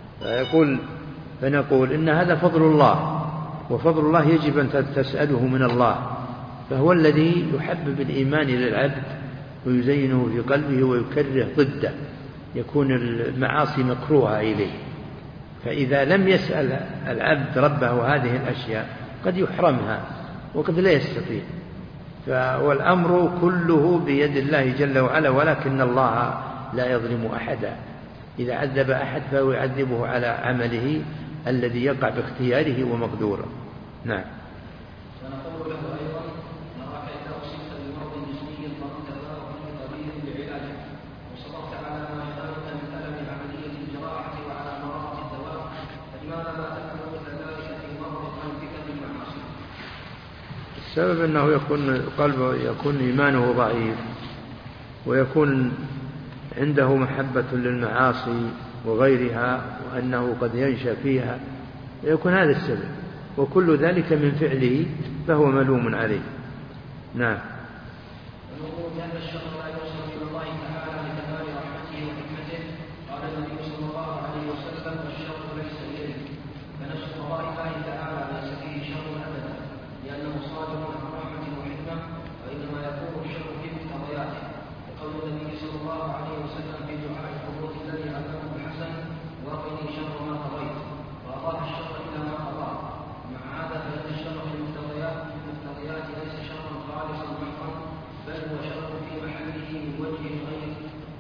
فنقول إن هذا فضل الله، وفضل الله يجب أن تسأله من الله، فهو الذي يحبب الإيمان إلى العبد ويزينه في قلبه ويكره ضده، يكون المعاصي مكروهة إليه، فإذا لم يسأل العبد ربه هذه الأشياء قد يحرمها وقد لا يستطيع. والأمر كله بيد الله جل وعلا، ولكن الله لا يظلم أحدا. إذا عذب أحد فهو يعذبه على عمله الذي يقع باختياره ومقدوره. نعم. ونقول له أيضا نراك إذا أصبت بمرض جسمي ضربت فيه طبيب بعلاجه وصبرت على ما ينالك من ألم عملية الجراحة وعلى مرارة الدواء، فلماذا لا تفعل مثل ذلك في مرض قلبك بالمعاصي؟ السبب أنه يكون إيمانه ضعيف، ويكون عنده محبة للمعاصي وغيرها، وأنه قد ينشأ فيها، يكون هذا السبب، وكل ذلك من فعله فهو ملوم عليه. نعم. ونقول بأن الشر لا يوصل إلى الله تعالى لكمال رحمته وحكمته. قال النبي صلى الله عليه وسلم: والشر ليس إليه. فنفس قضاء الله تعالى ليس فيه شر أبدا، لأنه صادر عن رحمة وحكمة، وإنما يكون الشر في مقتضياته. وقول النبي صلى الله عليه وسلم في دعاء القنوت الذي علمه الحسن: وقني شر ما قضيت، وأضاف الشر إلى ما قضاه. مع هذا فإن الشر في المقتضيات ليس شرا خالصا محضا، بل هو شر في محله من وجه غير.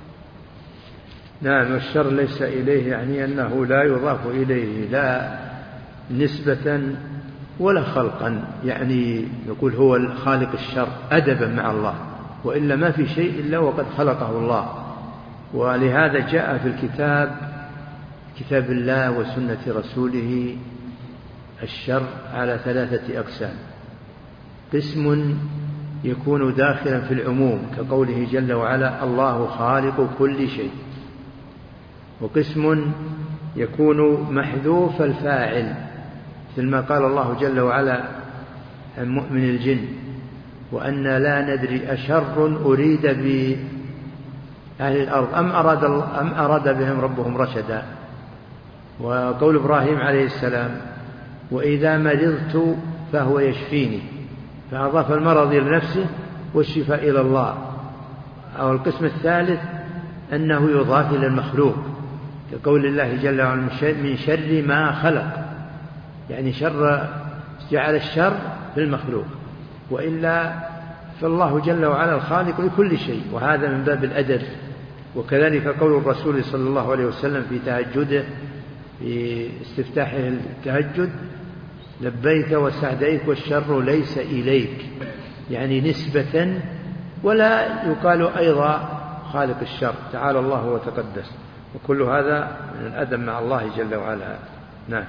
نعم. والشر ليس إليه يعني أنه لا يضاف إليه لا نسبة ولا خلقا، يعني يقول هو خالق الشر أدبا مع الله، وإلا ما في شيء إلا وقد خلقه الله. ولهذا جاء في كتاب الله وسنة رسوله الشر على 3 أقسام: قسم يكون داخلا في العموم كقوله جل وعلا: الله خالق كل شيء، وقسم يكون محذوف الفاعل مثل ما قال الله جل وعلا عن مؤمن الجن: وأن لا ندري أشر أريد بأهل الأرض أم أراد بهم ربهم رشدا. وقول إبراهيم عليه السلام: وإذا مرضت فهو يشفيني، فأضاف المرض إلى نفسه والشفاء إلى الله. أو القسم الثالث أنه يضاف إلى المخلوق كقول الله جل وعلا: من شر ما خلق، يعني جعل الشر في المخلوق، وإلا فالله جل وعلا الخالق لكل شيء، وهذا من باب الأدب. وكذلك قول الرسول صلى الله عليه وسلم في تهجده في استفتاحه التهجد: لبيك وسعديك والشر ليس إليك، يعني نسبة، ولا يقال أيضا خالق الشر، تعالى الله وتقدس. وكل هذا من الأدب مع الله جل وعلا. نعم.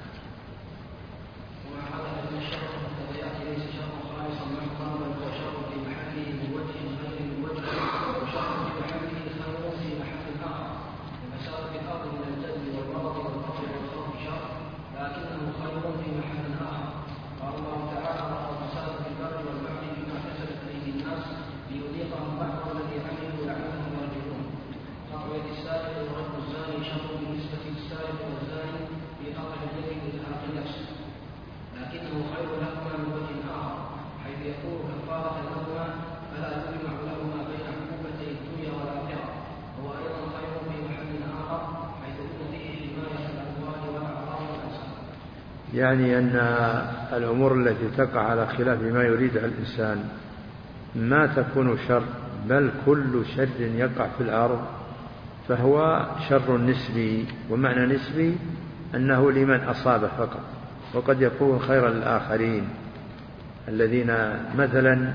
يعني أن الأمور التي تقع على خلاف ما يريدها الإنسان ما تكون شر، بل كل شر يقع في الأرض فهو شر نسبي. ومعنى نسبي أنه لمن أصاب فقط، وقد يكون خيرا للآخرين الذين مثلا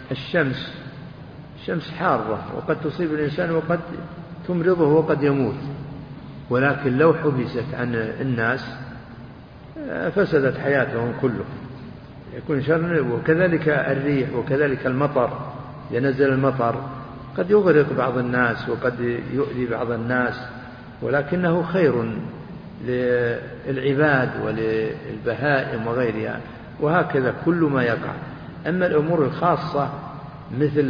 الشمس حارة وقد تصيب الإنسان وقد تمرضه وقد يموت، ولكن لو حبست عن الناس فسدت حياتهم كلهم، يكون شر. وكذلك الريح، وكذلك المطر، ينزل المطر قد يغرق بعض الناس وقد يؤذي بعض الناس، ولكنه خير للعباد وللبهائم وغيرها، وهكذا كل ما يقع. أما الأمور الخاصة مثل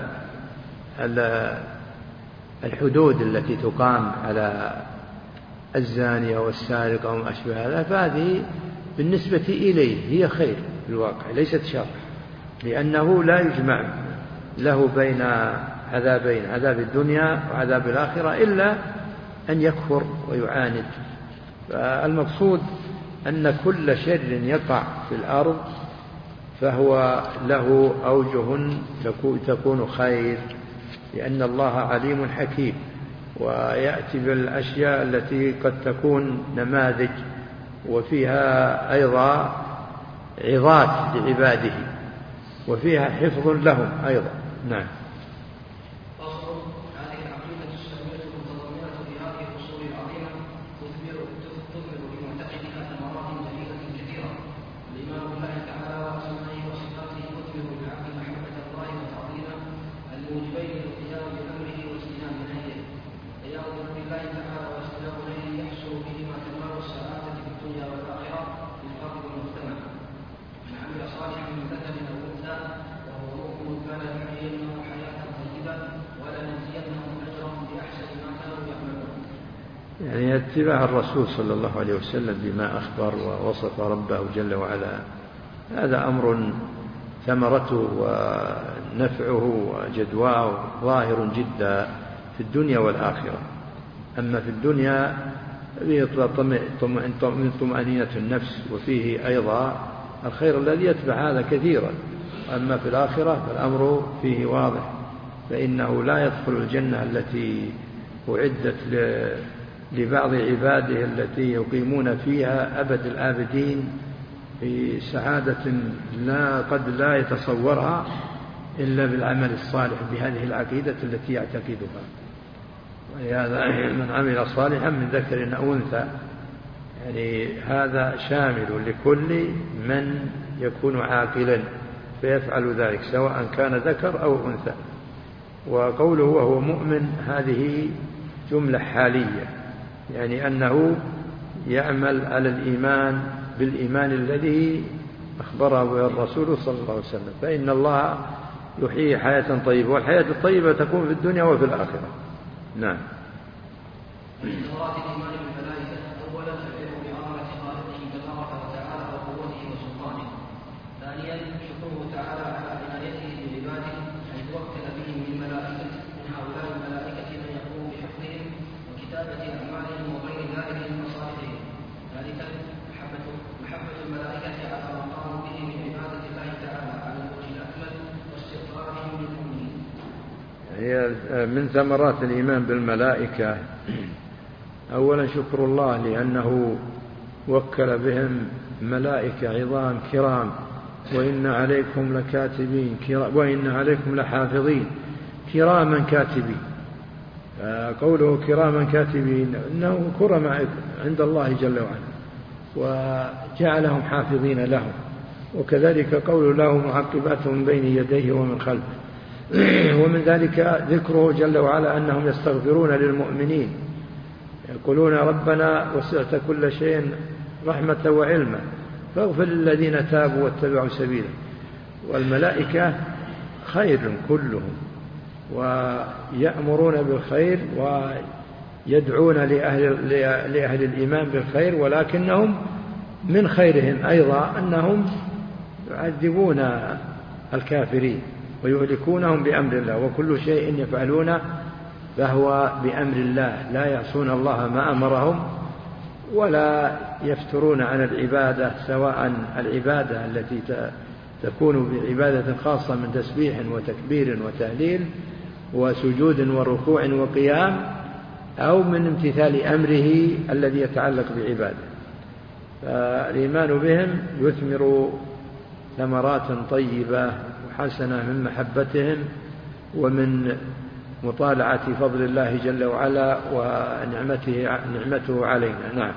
الحدود التي تقام على الزانية والسارق وما أشبه هذا، فهذه بالنسبة إليه هي خير في الواقع، ليست شر، لأنه لا يجمع له بين عذابين، عذاب الدنيا وعذاب الآخرة، إلا أن يكفر ويعاند. فالمقصود أن كل شر يقع في الأرض فهو له أوجه تكون خير، لأن الله عليم حكيم، ويأتي بالأشياء التي قد تكون نماذج وفيها أيضا عظات لعباده وفيها حفظ لهم أيضا. نعم. هذه العقيدة السلمية المتضمنة في هذه الأصول العظيمة تثمر بمعتقدها ثمرات جليلة كثيرة. الإيمان بالله تعالى وأسمائه وصفاته يثمر بالعبد محبة الله وتعظيمه الموجبين للقيام بأمره واجتناب نهيه. قيام بالله تعالى واجتناب نهيه يحصل بهما كمال السعادة في الدنيا والآخرة للفرد والمجتمع. من عمل صالحا من ذكر أو أنثى وهو مؤمن فلنحيينه حياة طيبة ولنجزينهم أجرهم بأحسن ما كانوا يعملون. يعني اتباع الرسول صلى الله عليه وسلم بما أخبر ووصف ربه جل وعلا، هذا أمر ثمرته ونفعه وجدواه ظاهر جدا في الدنيا والآخرة. أما في الدنيا من طمأنينة النفس، وفيه أيضا الخير الذي يتبع هذا كثيرا. أما في الآخرة فالأمر فيه واضح، فإنه لا يدخل الجنة التي أعدت لبعض عباده التي يقيمون فيها أبد الآبدين في سعادة قد لا يتصورها إلا بالعمل الصالح بهذه العقيدة التي يعتقدها. ولهذا من عمل صالحا من ذكر أو أنثى، يعني هذا شامل لكل من يكون عاقلا فيفعل ذلك سواء كان ذكر أو أنثى. وقوله وهو مؤمن هذه جملة حالية، يعني أنه يعمل على الإيمان بالإيمان الذي أخبره به الرسول صلى الله عليه وسلم، فإن الله يحيي حياة طيبة، والحياة الطيبة تكون في الدنيا وفي الآخرة. نعم. من ثمرات الإيمان بالملائكة أولا العلم بعظمة خالقه تبارك وتعالى وقوته وسلطانه. ثانيا شكره تعالى على عنايته بعباده حيث وكل بهم من ملائكة من هؤلاء الملائكة من يقوم بحفظهم وكتابة أعمالهم وغير ذلك من مصالحهم. ثالثا محبة الملائكة على ما قاموا به من عبادة الله تعالى على الوجه الأكمل واستغفارهم للمؤمنين. هي من ثمرات الإيمان بالملائكة أولا شكر الله لأنه وكل بهم ملائكة عظام كرام، وإن عليكم لكاتبين وإن عليكم لحافظين كراما كاتبين. قوله كراما كاتبين إنه كرم عند الله جل وعلا وجعلهم حافظين لهم. وكذلك قول له معقبات من بين يديه ومن خلفه. ومن ذلك ذكره جل وعلا أنهم يستغفرون للمؤمنين، يقولون ربنا وسعت كل شيء رحمة وعلما فاغفر للذين تابوا واتبعوا سبيلا. والملائكة خير كلهم، ويأمرون بالخير ويدعون لأهل الإيمان بالخير، ولكنهم من خيرهم أيضا أنهم يعذبون الكافرين ويهلكونهم بأمر الله، وكل شيء يفعلونه فهو بأمر الله، لا يعصون الله ما أمرهم ولا يفترون عن العبادة، سواء العبادة التي تكون بعبادة خاصة من تسبيح وتكبير وتهليل وسجود وركوع وقيام، أو من امتثال أمره الذي يتعلق بعباده. فالإيمان بهم يثمر ثمرات طيبة وحسنة من محبتهم ومن مطالعة فضل الله جل وعلا ونعمته علينا. نعم.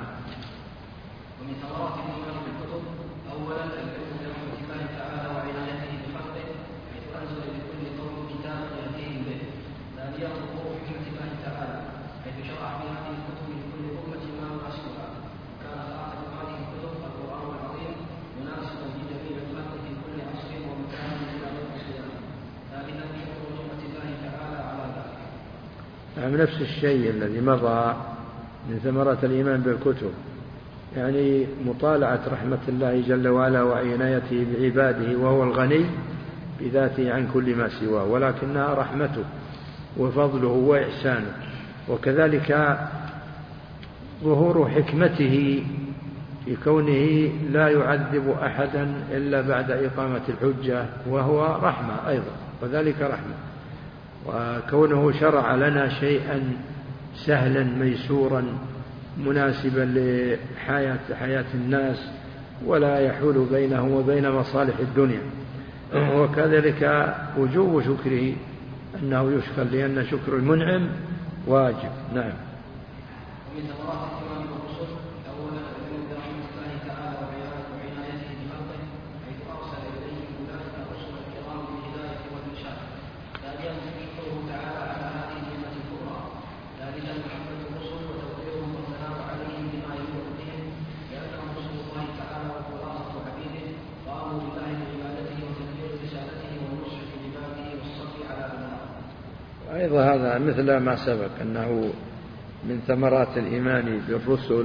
ومن ثمرات الإيمان بالكتب أولا العلم برحمة الله تعالى وعنايته بخلقه حيث أنزل لكل قوم كتابا يأتيهم به. ثانيا ظهور حكمة الله تعالى حيث شرع في هذه الكتب لكل أمة ما يناسبها، وكان خاتم هذه الكتب القرآن العظيم مناسبا لجميع الخلق في كل عصر ومكان إلى يوم القيامة. ثالثا شكر نعمة الله تعالى على ذلك. نفس الشيء الذي مضى من ثمرات الإيمان بالكتب، يعني مطالعة رحمة الله جل وعلا وعنايته بعباده، وهو الغني بذاته عن كل ما سواه، ولكنها رحمته وفضله وإحسانه، وكذلك ظهور حكمته في كونه لا يعذب أحدا إلا بعد إقامة الحجة، وهو رحمة أيضا، وذلك رحمة. وكونه شرع لنا شيئا سهلا ميسورا مناسبا لحياة الناس ولا يحول بينه وبين مصالح الدنيا، وكذلك وجوب شكره أنه يشكر، لأن شكر المنعم واجب. نعم. ومن ثمرات الإيمان بالرسل أولا الإيمان برحمة الله تعالى وعنايته بخلقه حيث أرسل إليهم أولئك الرسل الكرام بالهداية والإرشاد. ثانيا شكره تعالى على هذه النعمة الكبرى. ثالثا محبة الرسل وتوقيرهم والثناء عليهم بما يليق بهم، لأنهم رسل الله تعالى وخلاصة عبيده، قاموا بالله بعبادته وتبليغ رسالته والنصح لعباده والصبر على أبنائه. أيضا هذا مثل ما سبق أنه من ثمرات الإيمان بالرسل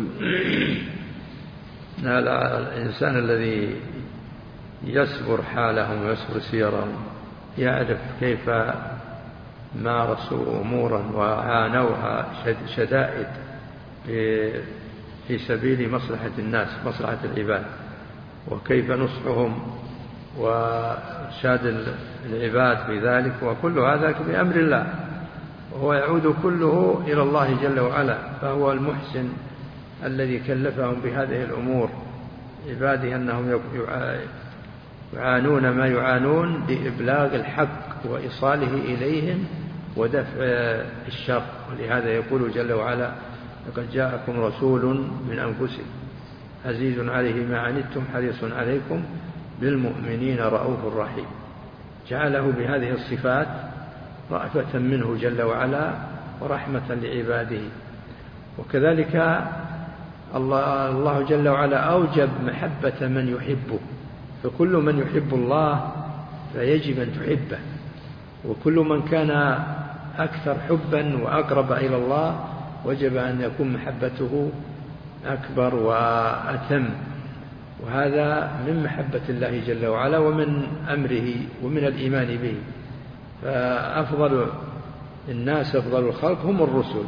أن الإنسان الذي يصبر حالهم ويصبر سيرهم يعرف كيف مارسوا أمورا وعانوها شدائد في سبيل مصلحة الناس، مصلحة العباد، وكيف نصحهم وإرشاد العباد في ذلك، وكل هذا بأمر الله، وهو يعود كله إلى الله جل وعلا، فهو المحسن الذي كلفهم بهذه الأمور عباده، أنهم يعانون ما يعانون بإبلاغ الحق وإيصاله إليهم ودفع الشر. ولهذا يقول جل وعلا: لقد جاءكم رسول من أنفسكم عزيز عليه ما عنتم حريص عليكم بالمؤمنين رؤوف رحيم. جعله بهذه الصفات رأفة منه جل وعلا ورحمة لعباده. وكذلك الله جل وعلا أوجب محبة من يحبه، فكل من يحب الله فيجب أن تحبه، وكل من كان أكثر حبا وأقرب إلى الله وجب أن يكون محبته أكبر وأتم، وهذا من محبة الله جل وعلا ومن أمره ومن الإيمان به. فأفضل الناس أفضل الخلق هم الرسل،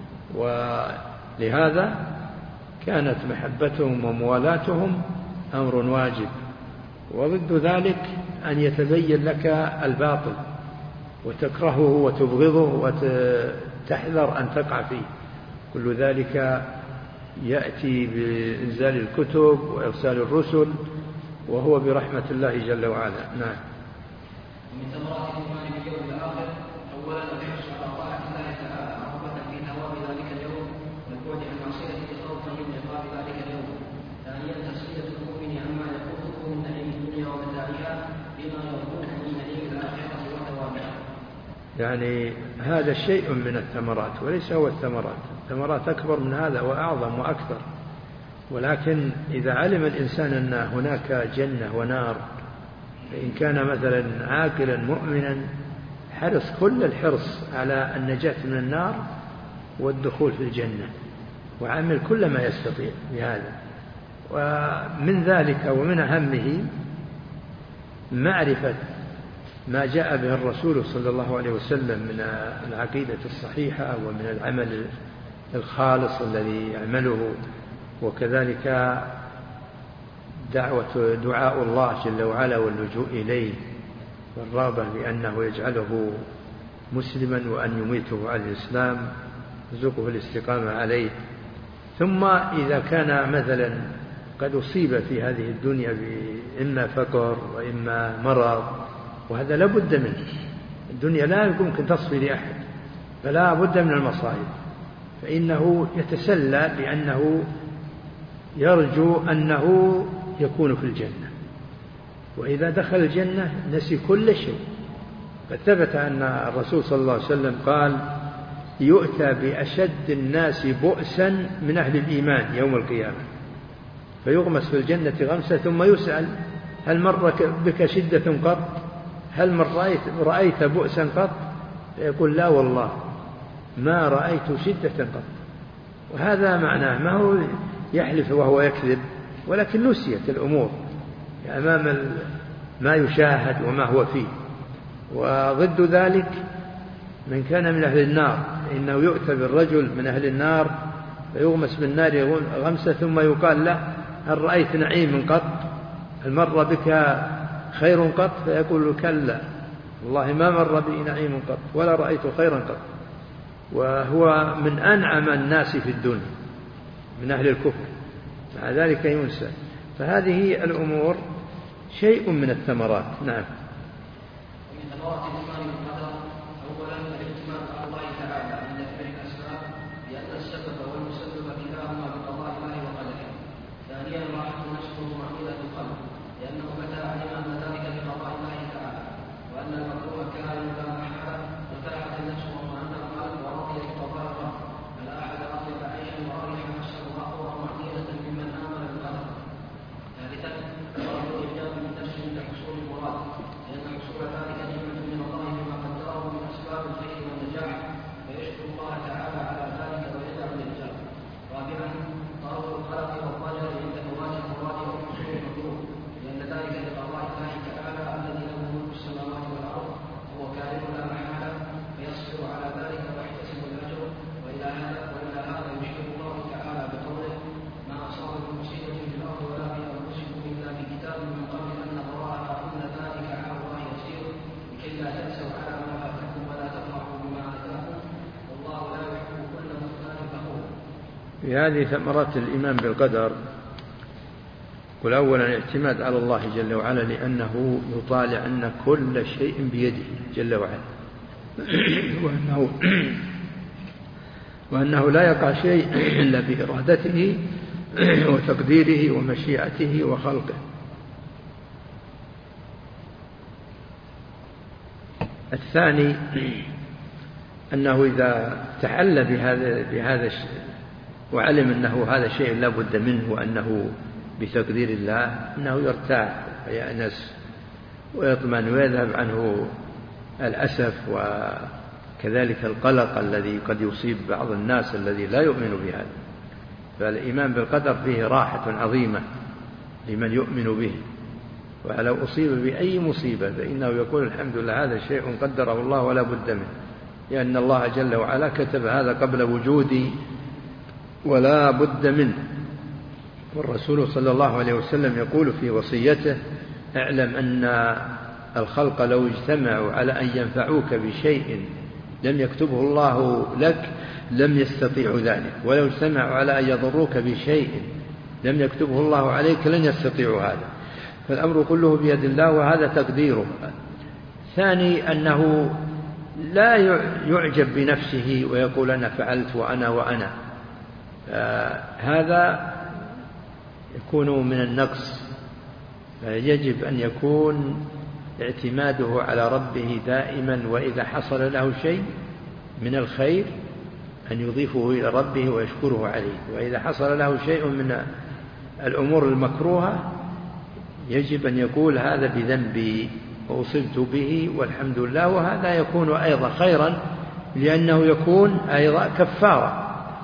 ولهذا كانت محبتهم وموالاتهم أمر واجب. وضد ذلك أن يتبين لك الباطل وتكرهه وتبغضه وتحذر أن تقع فيه، كل ذلك يأتي بإنزال الكتب وإرسال الرسل، وهو برحمة الله جل وعلا. نعم. ومن ثمرات الإيمان باليوم الآخر أولا الحرص على طاعة الله تعالى رغبة في ثواب ذلك اليوم والبعد عن معصيته خوفا من عقاب ذلك اليوم. ثانيا تسلية المؤمن عما يفوته من نعيم الدنيا ومتاعها بما يرجوه من نعيم الآخرة وثوابها. يعني هذا شيء من الثمرات وليس هو الثمرات، الثمرات أكبر من هذا وأعظم وأكثر. ولكن إذا علم الإنسان أن هناك جنة ونار، فإن كان مثلا عاقلا مؤمنا حرص كل الحرص على النجاة من النار والدخول في الجنة، وعمل كل ما يستطيع بهذا. ومن ذلك ومن أهمه معرفة ما جاء به الرسول صلى الله عليه وسلم من العقيدة الصحيحة ومن العمل الخالص الذي يعمله، وكذلك دعاء الله جل وعلا واللجوء إليه والرغبة بأنه يجعله مسلما وأن يميته على الإسلام يرزقه الاستقامة عليه. ثم إذا كان مثلا قد أصيب في هذه الدنيا إما فقر وإما مرض، وهذا لا بد منه، الدنيا لا يمكن تصفي لأحد، فلا بد من المصائب، فإنه يتسلى بأنه يرجو أنه يكون في الجنة، وإذا دخل الجنة نسي كل شيء. فثبت أن الرسول صلى الله عليه وسلم قال: يؤتى بأشد الناس بؤسا من أهل الإيمان يوم القيامة، فيغمس في الجنة غمسة ثم يسأل: هل مر بك شدة قط؟ هل رأيت بؤسا قط؟ فيقول: لا والله ما رأيت شدة قط. وهذا معناه ما هو يحلف وهو يكذب، ولكن نسيت الأمور أمام ما يشاهد وما هو فيه. وضد ذلك من كان من أهل النار إنه يؤتى بالرجل من أهل النار فيغمس بالنار غمسة ثم يقال له هل رأيت نعيم قط؟ هل مر بك خير قط؟ فيقول كلا والله ما مر بي نعيم قط ولا رأيت خيرا قط، وهو من أنعم الناس في الدنيا من أهل الكفر، مع ذلك ينسى. فهذه الأمور شيء من الثمرات. نعم. ومن ثمرات الإيمان بالقدر أولا الاعتماد على الله تعالى عند فعل الأسباب لأن السبب والمسبب كلاهما بقضاء الله وقدره. ثانيا راحة النفس وطمأنينة القلب لأنه متى علم أن ذلك بقضاء الله تعالى وأن المكروه كائن لا محالة ارتاحت النفس واطمأن القلب ورضي بقضاء الله. فلا أحد أطيب عيشا وأريح نفسه وطمأنينة ممن آمن بالقدر. ثالثا طلب الإعجاب بالنفس عند حصول المراد لأن حصول ذلك نعمة من الله بما قدره من أسباب الخير والنجاح فيشكر الله تعالى على ذلك ويدعو الإعجاب. رابعا طلب الخلق والضجر عند فوات المراد وحصول المكروه لأن ذلك لقضاء الله تعالى الذي له ملك السماوات والأرض وهو كائن لا محالة فيصبر على ذلك ويحتسب الأجر. وإلى هذا يشكر الله تعالى بقوله ما أصاب من مصيبة في الأرض ولا في أنفسكم إلا في كتاب من قبل أن نبرأها إن ذلك على الله يسير لكي لا تأسوا على ما فاتكم ولا تفرحوا بما آتاكم والله لا يحب كل مختال فخور. في هذه ثمرات الإيمان بالقدر. قل أولا الاعتماد على الله جل وعلا لأنه يطالع أن كل شيء بيده جل وعلا وأنه لا يقع شيء إلا بإرادته وتقديره ومشيئته وخلقه. الثاني أنه إذا تحلى بهذا الشيء وعلم أنه هذا شيء لا بد منه وأنه بتقدير الله أنه يرتاح ويأنس ويطمئن ويذهب عنه الأسف وكذلك القلق الذي قد يصيب بعض الناس الذي لا يؤمن بهذا. فالإيمان بالقدر فيه راحة عظيمة لمن يؤمن به، ولو أصيب بأي مصيبة فإنه يقول الحمد لله هذا شيء قدره الله ولا بد منه، لأن الله جل وعلا كتب هذا قبل وجودي ولا بد منه. والرسول صلى الله عليه وسلم يقول في وصيته اعلم أن الخلق لو اجتمعوا على أن ينفعوك بشيء لم يكتبه الله لك لم يستطيعوا ذلك، ولو اجتمعوا على أن يضروك بشيء لم يكتبه الله عليك لن يستطيعوا هذا. فالأمر كله بيد الله وهذا تقديره. ثاني أنه لا يعجب بنفسه ويقول أنا فعلت وأنا هذا يكون من النقص. يجب أن يكون اعتماده على ربه دائما، وإذا حصل له شيء من الخير أن يضيفه إلى ربه ويشكره عليه، وإذا حصل له شيء من الأمور المكروهة يجب أن يقول هذا بذنبي وأصبت به والحمد لله. وهذا يكون أيضا خيرا لأنه يكون أيضا كفارة.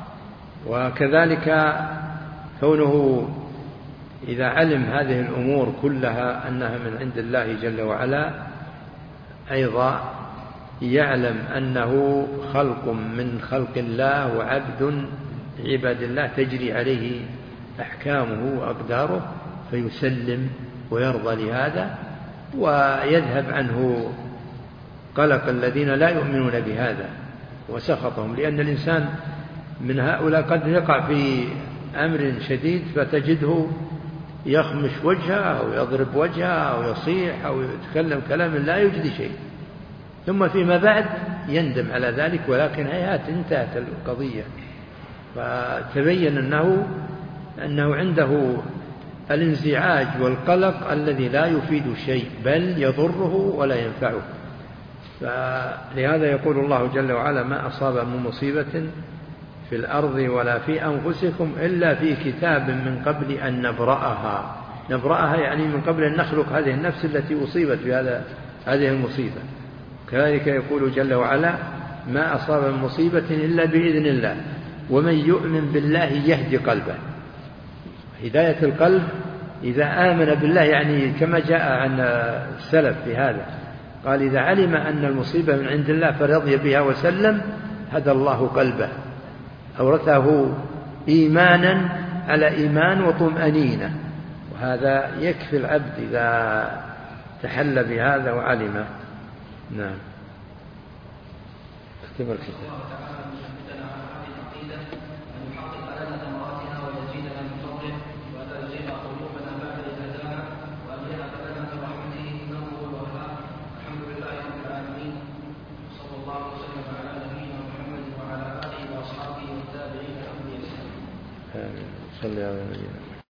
وكذلك كونه إذا علم هذه الأمور كلها أنها من عند الله جل وعلا أيضا يعلم أنه خلق من خلق الله وعبد عباد الله تجري عليه أحكامه وأقداره فيسلم ويرضى لهذا ويذهب عنه قلق الذين لا يؤمنون بهذا وسخطهم. لأن الإنسان من هؤلاء قد يقع في أمر شديد فتجده يخمش وجهه أو يضرب وجهه أو يصيح أو يتكلم كلام لا يجدي شيء، ثم فيما بعد يندم على ذلك، ولكن هيهات انتهت القضية. فتبين أنه عنده الانزعاج والقلق الذي لا يفيد شيء بل يضره ولا ينفعه. فلهذا يقول الله جل وعلا ما أصاب من مصيبة في الأرض ولا في أنفسكم إلا في كتاب من قبل أن نبرأها يعني من قبل أن نخلق هذه النفس التي أصيبت بهذه المصيبة. كذلك يقول جل وعلا ما أصاب من مصيبة إلا بإذن الله ومن يؤمن بالله يهدي قلبه. هداية القلب إذا آمن بالله، يعني كما جاء عن السلف في هذا قال إذا علم أن المصيبة من عند الله فرضي بها وسلم هدى الله قلبه، أورثه إيمانا على إيمان وطمأنينة، وهذا يكفي العبد إذا تحل بهذا وعلم. نعم. اختبر الكتاب. صلى الله عليه وسلم.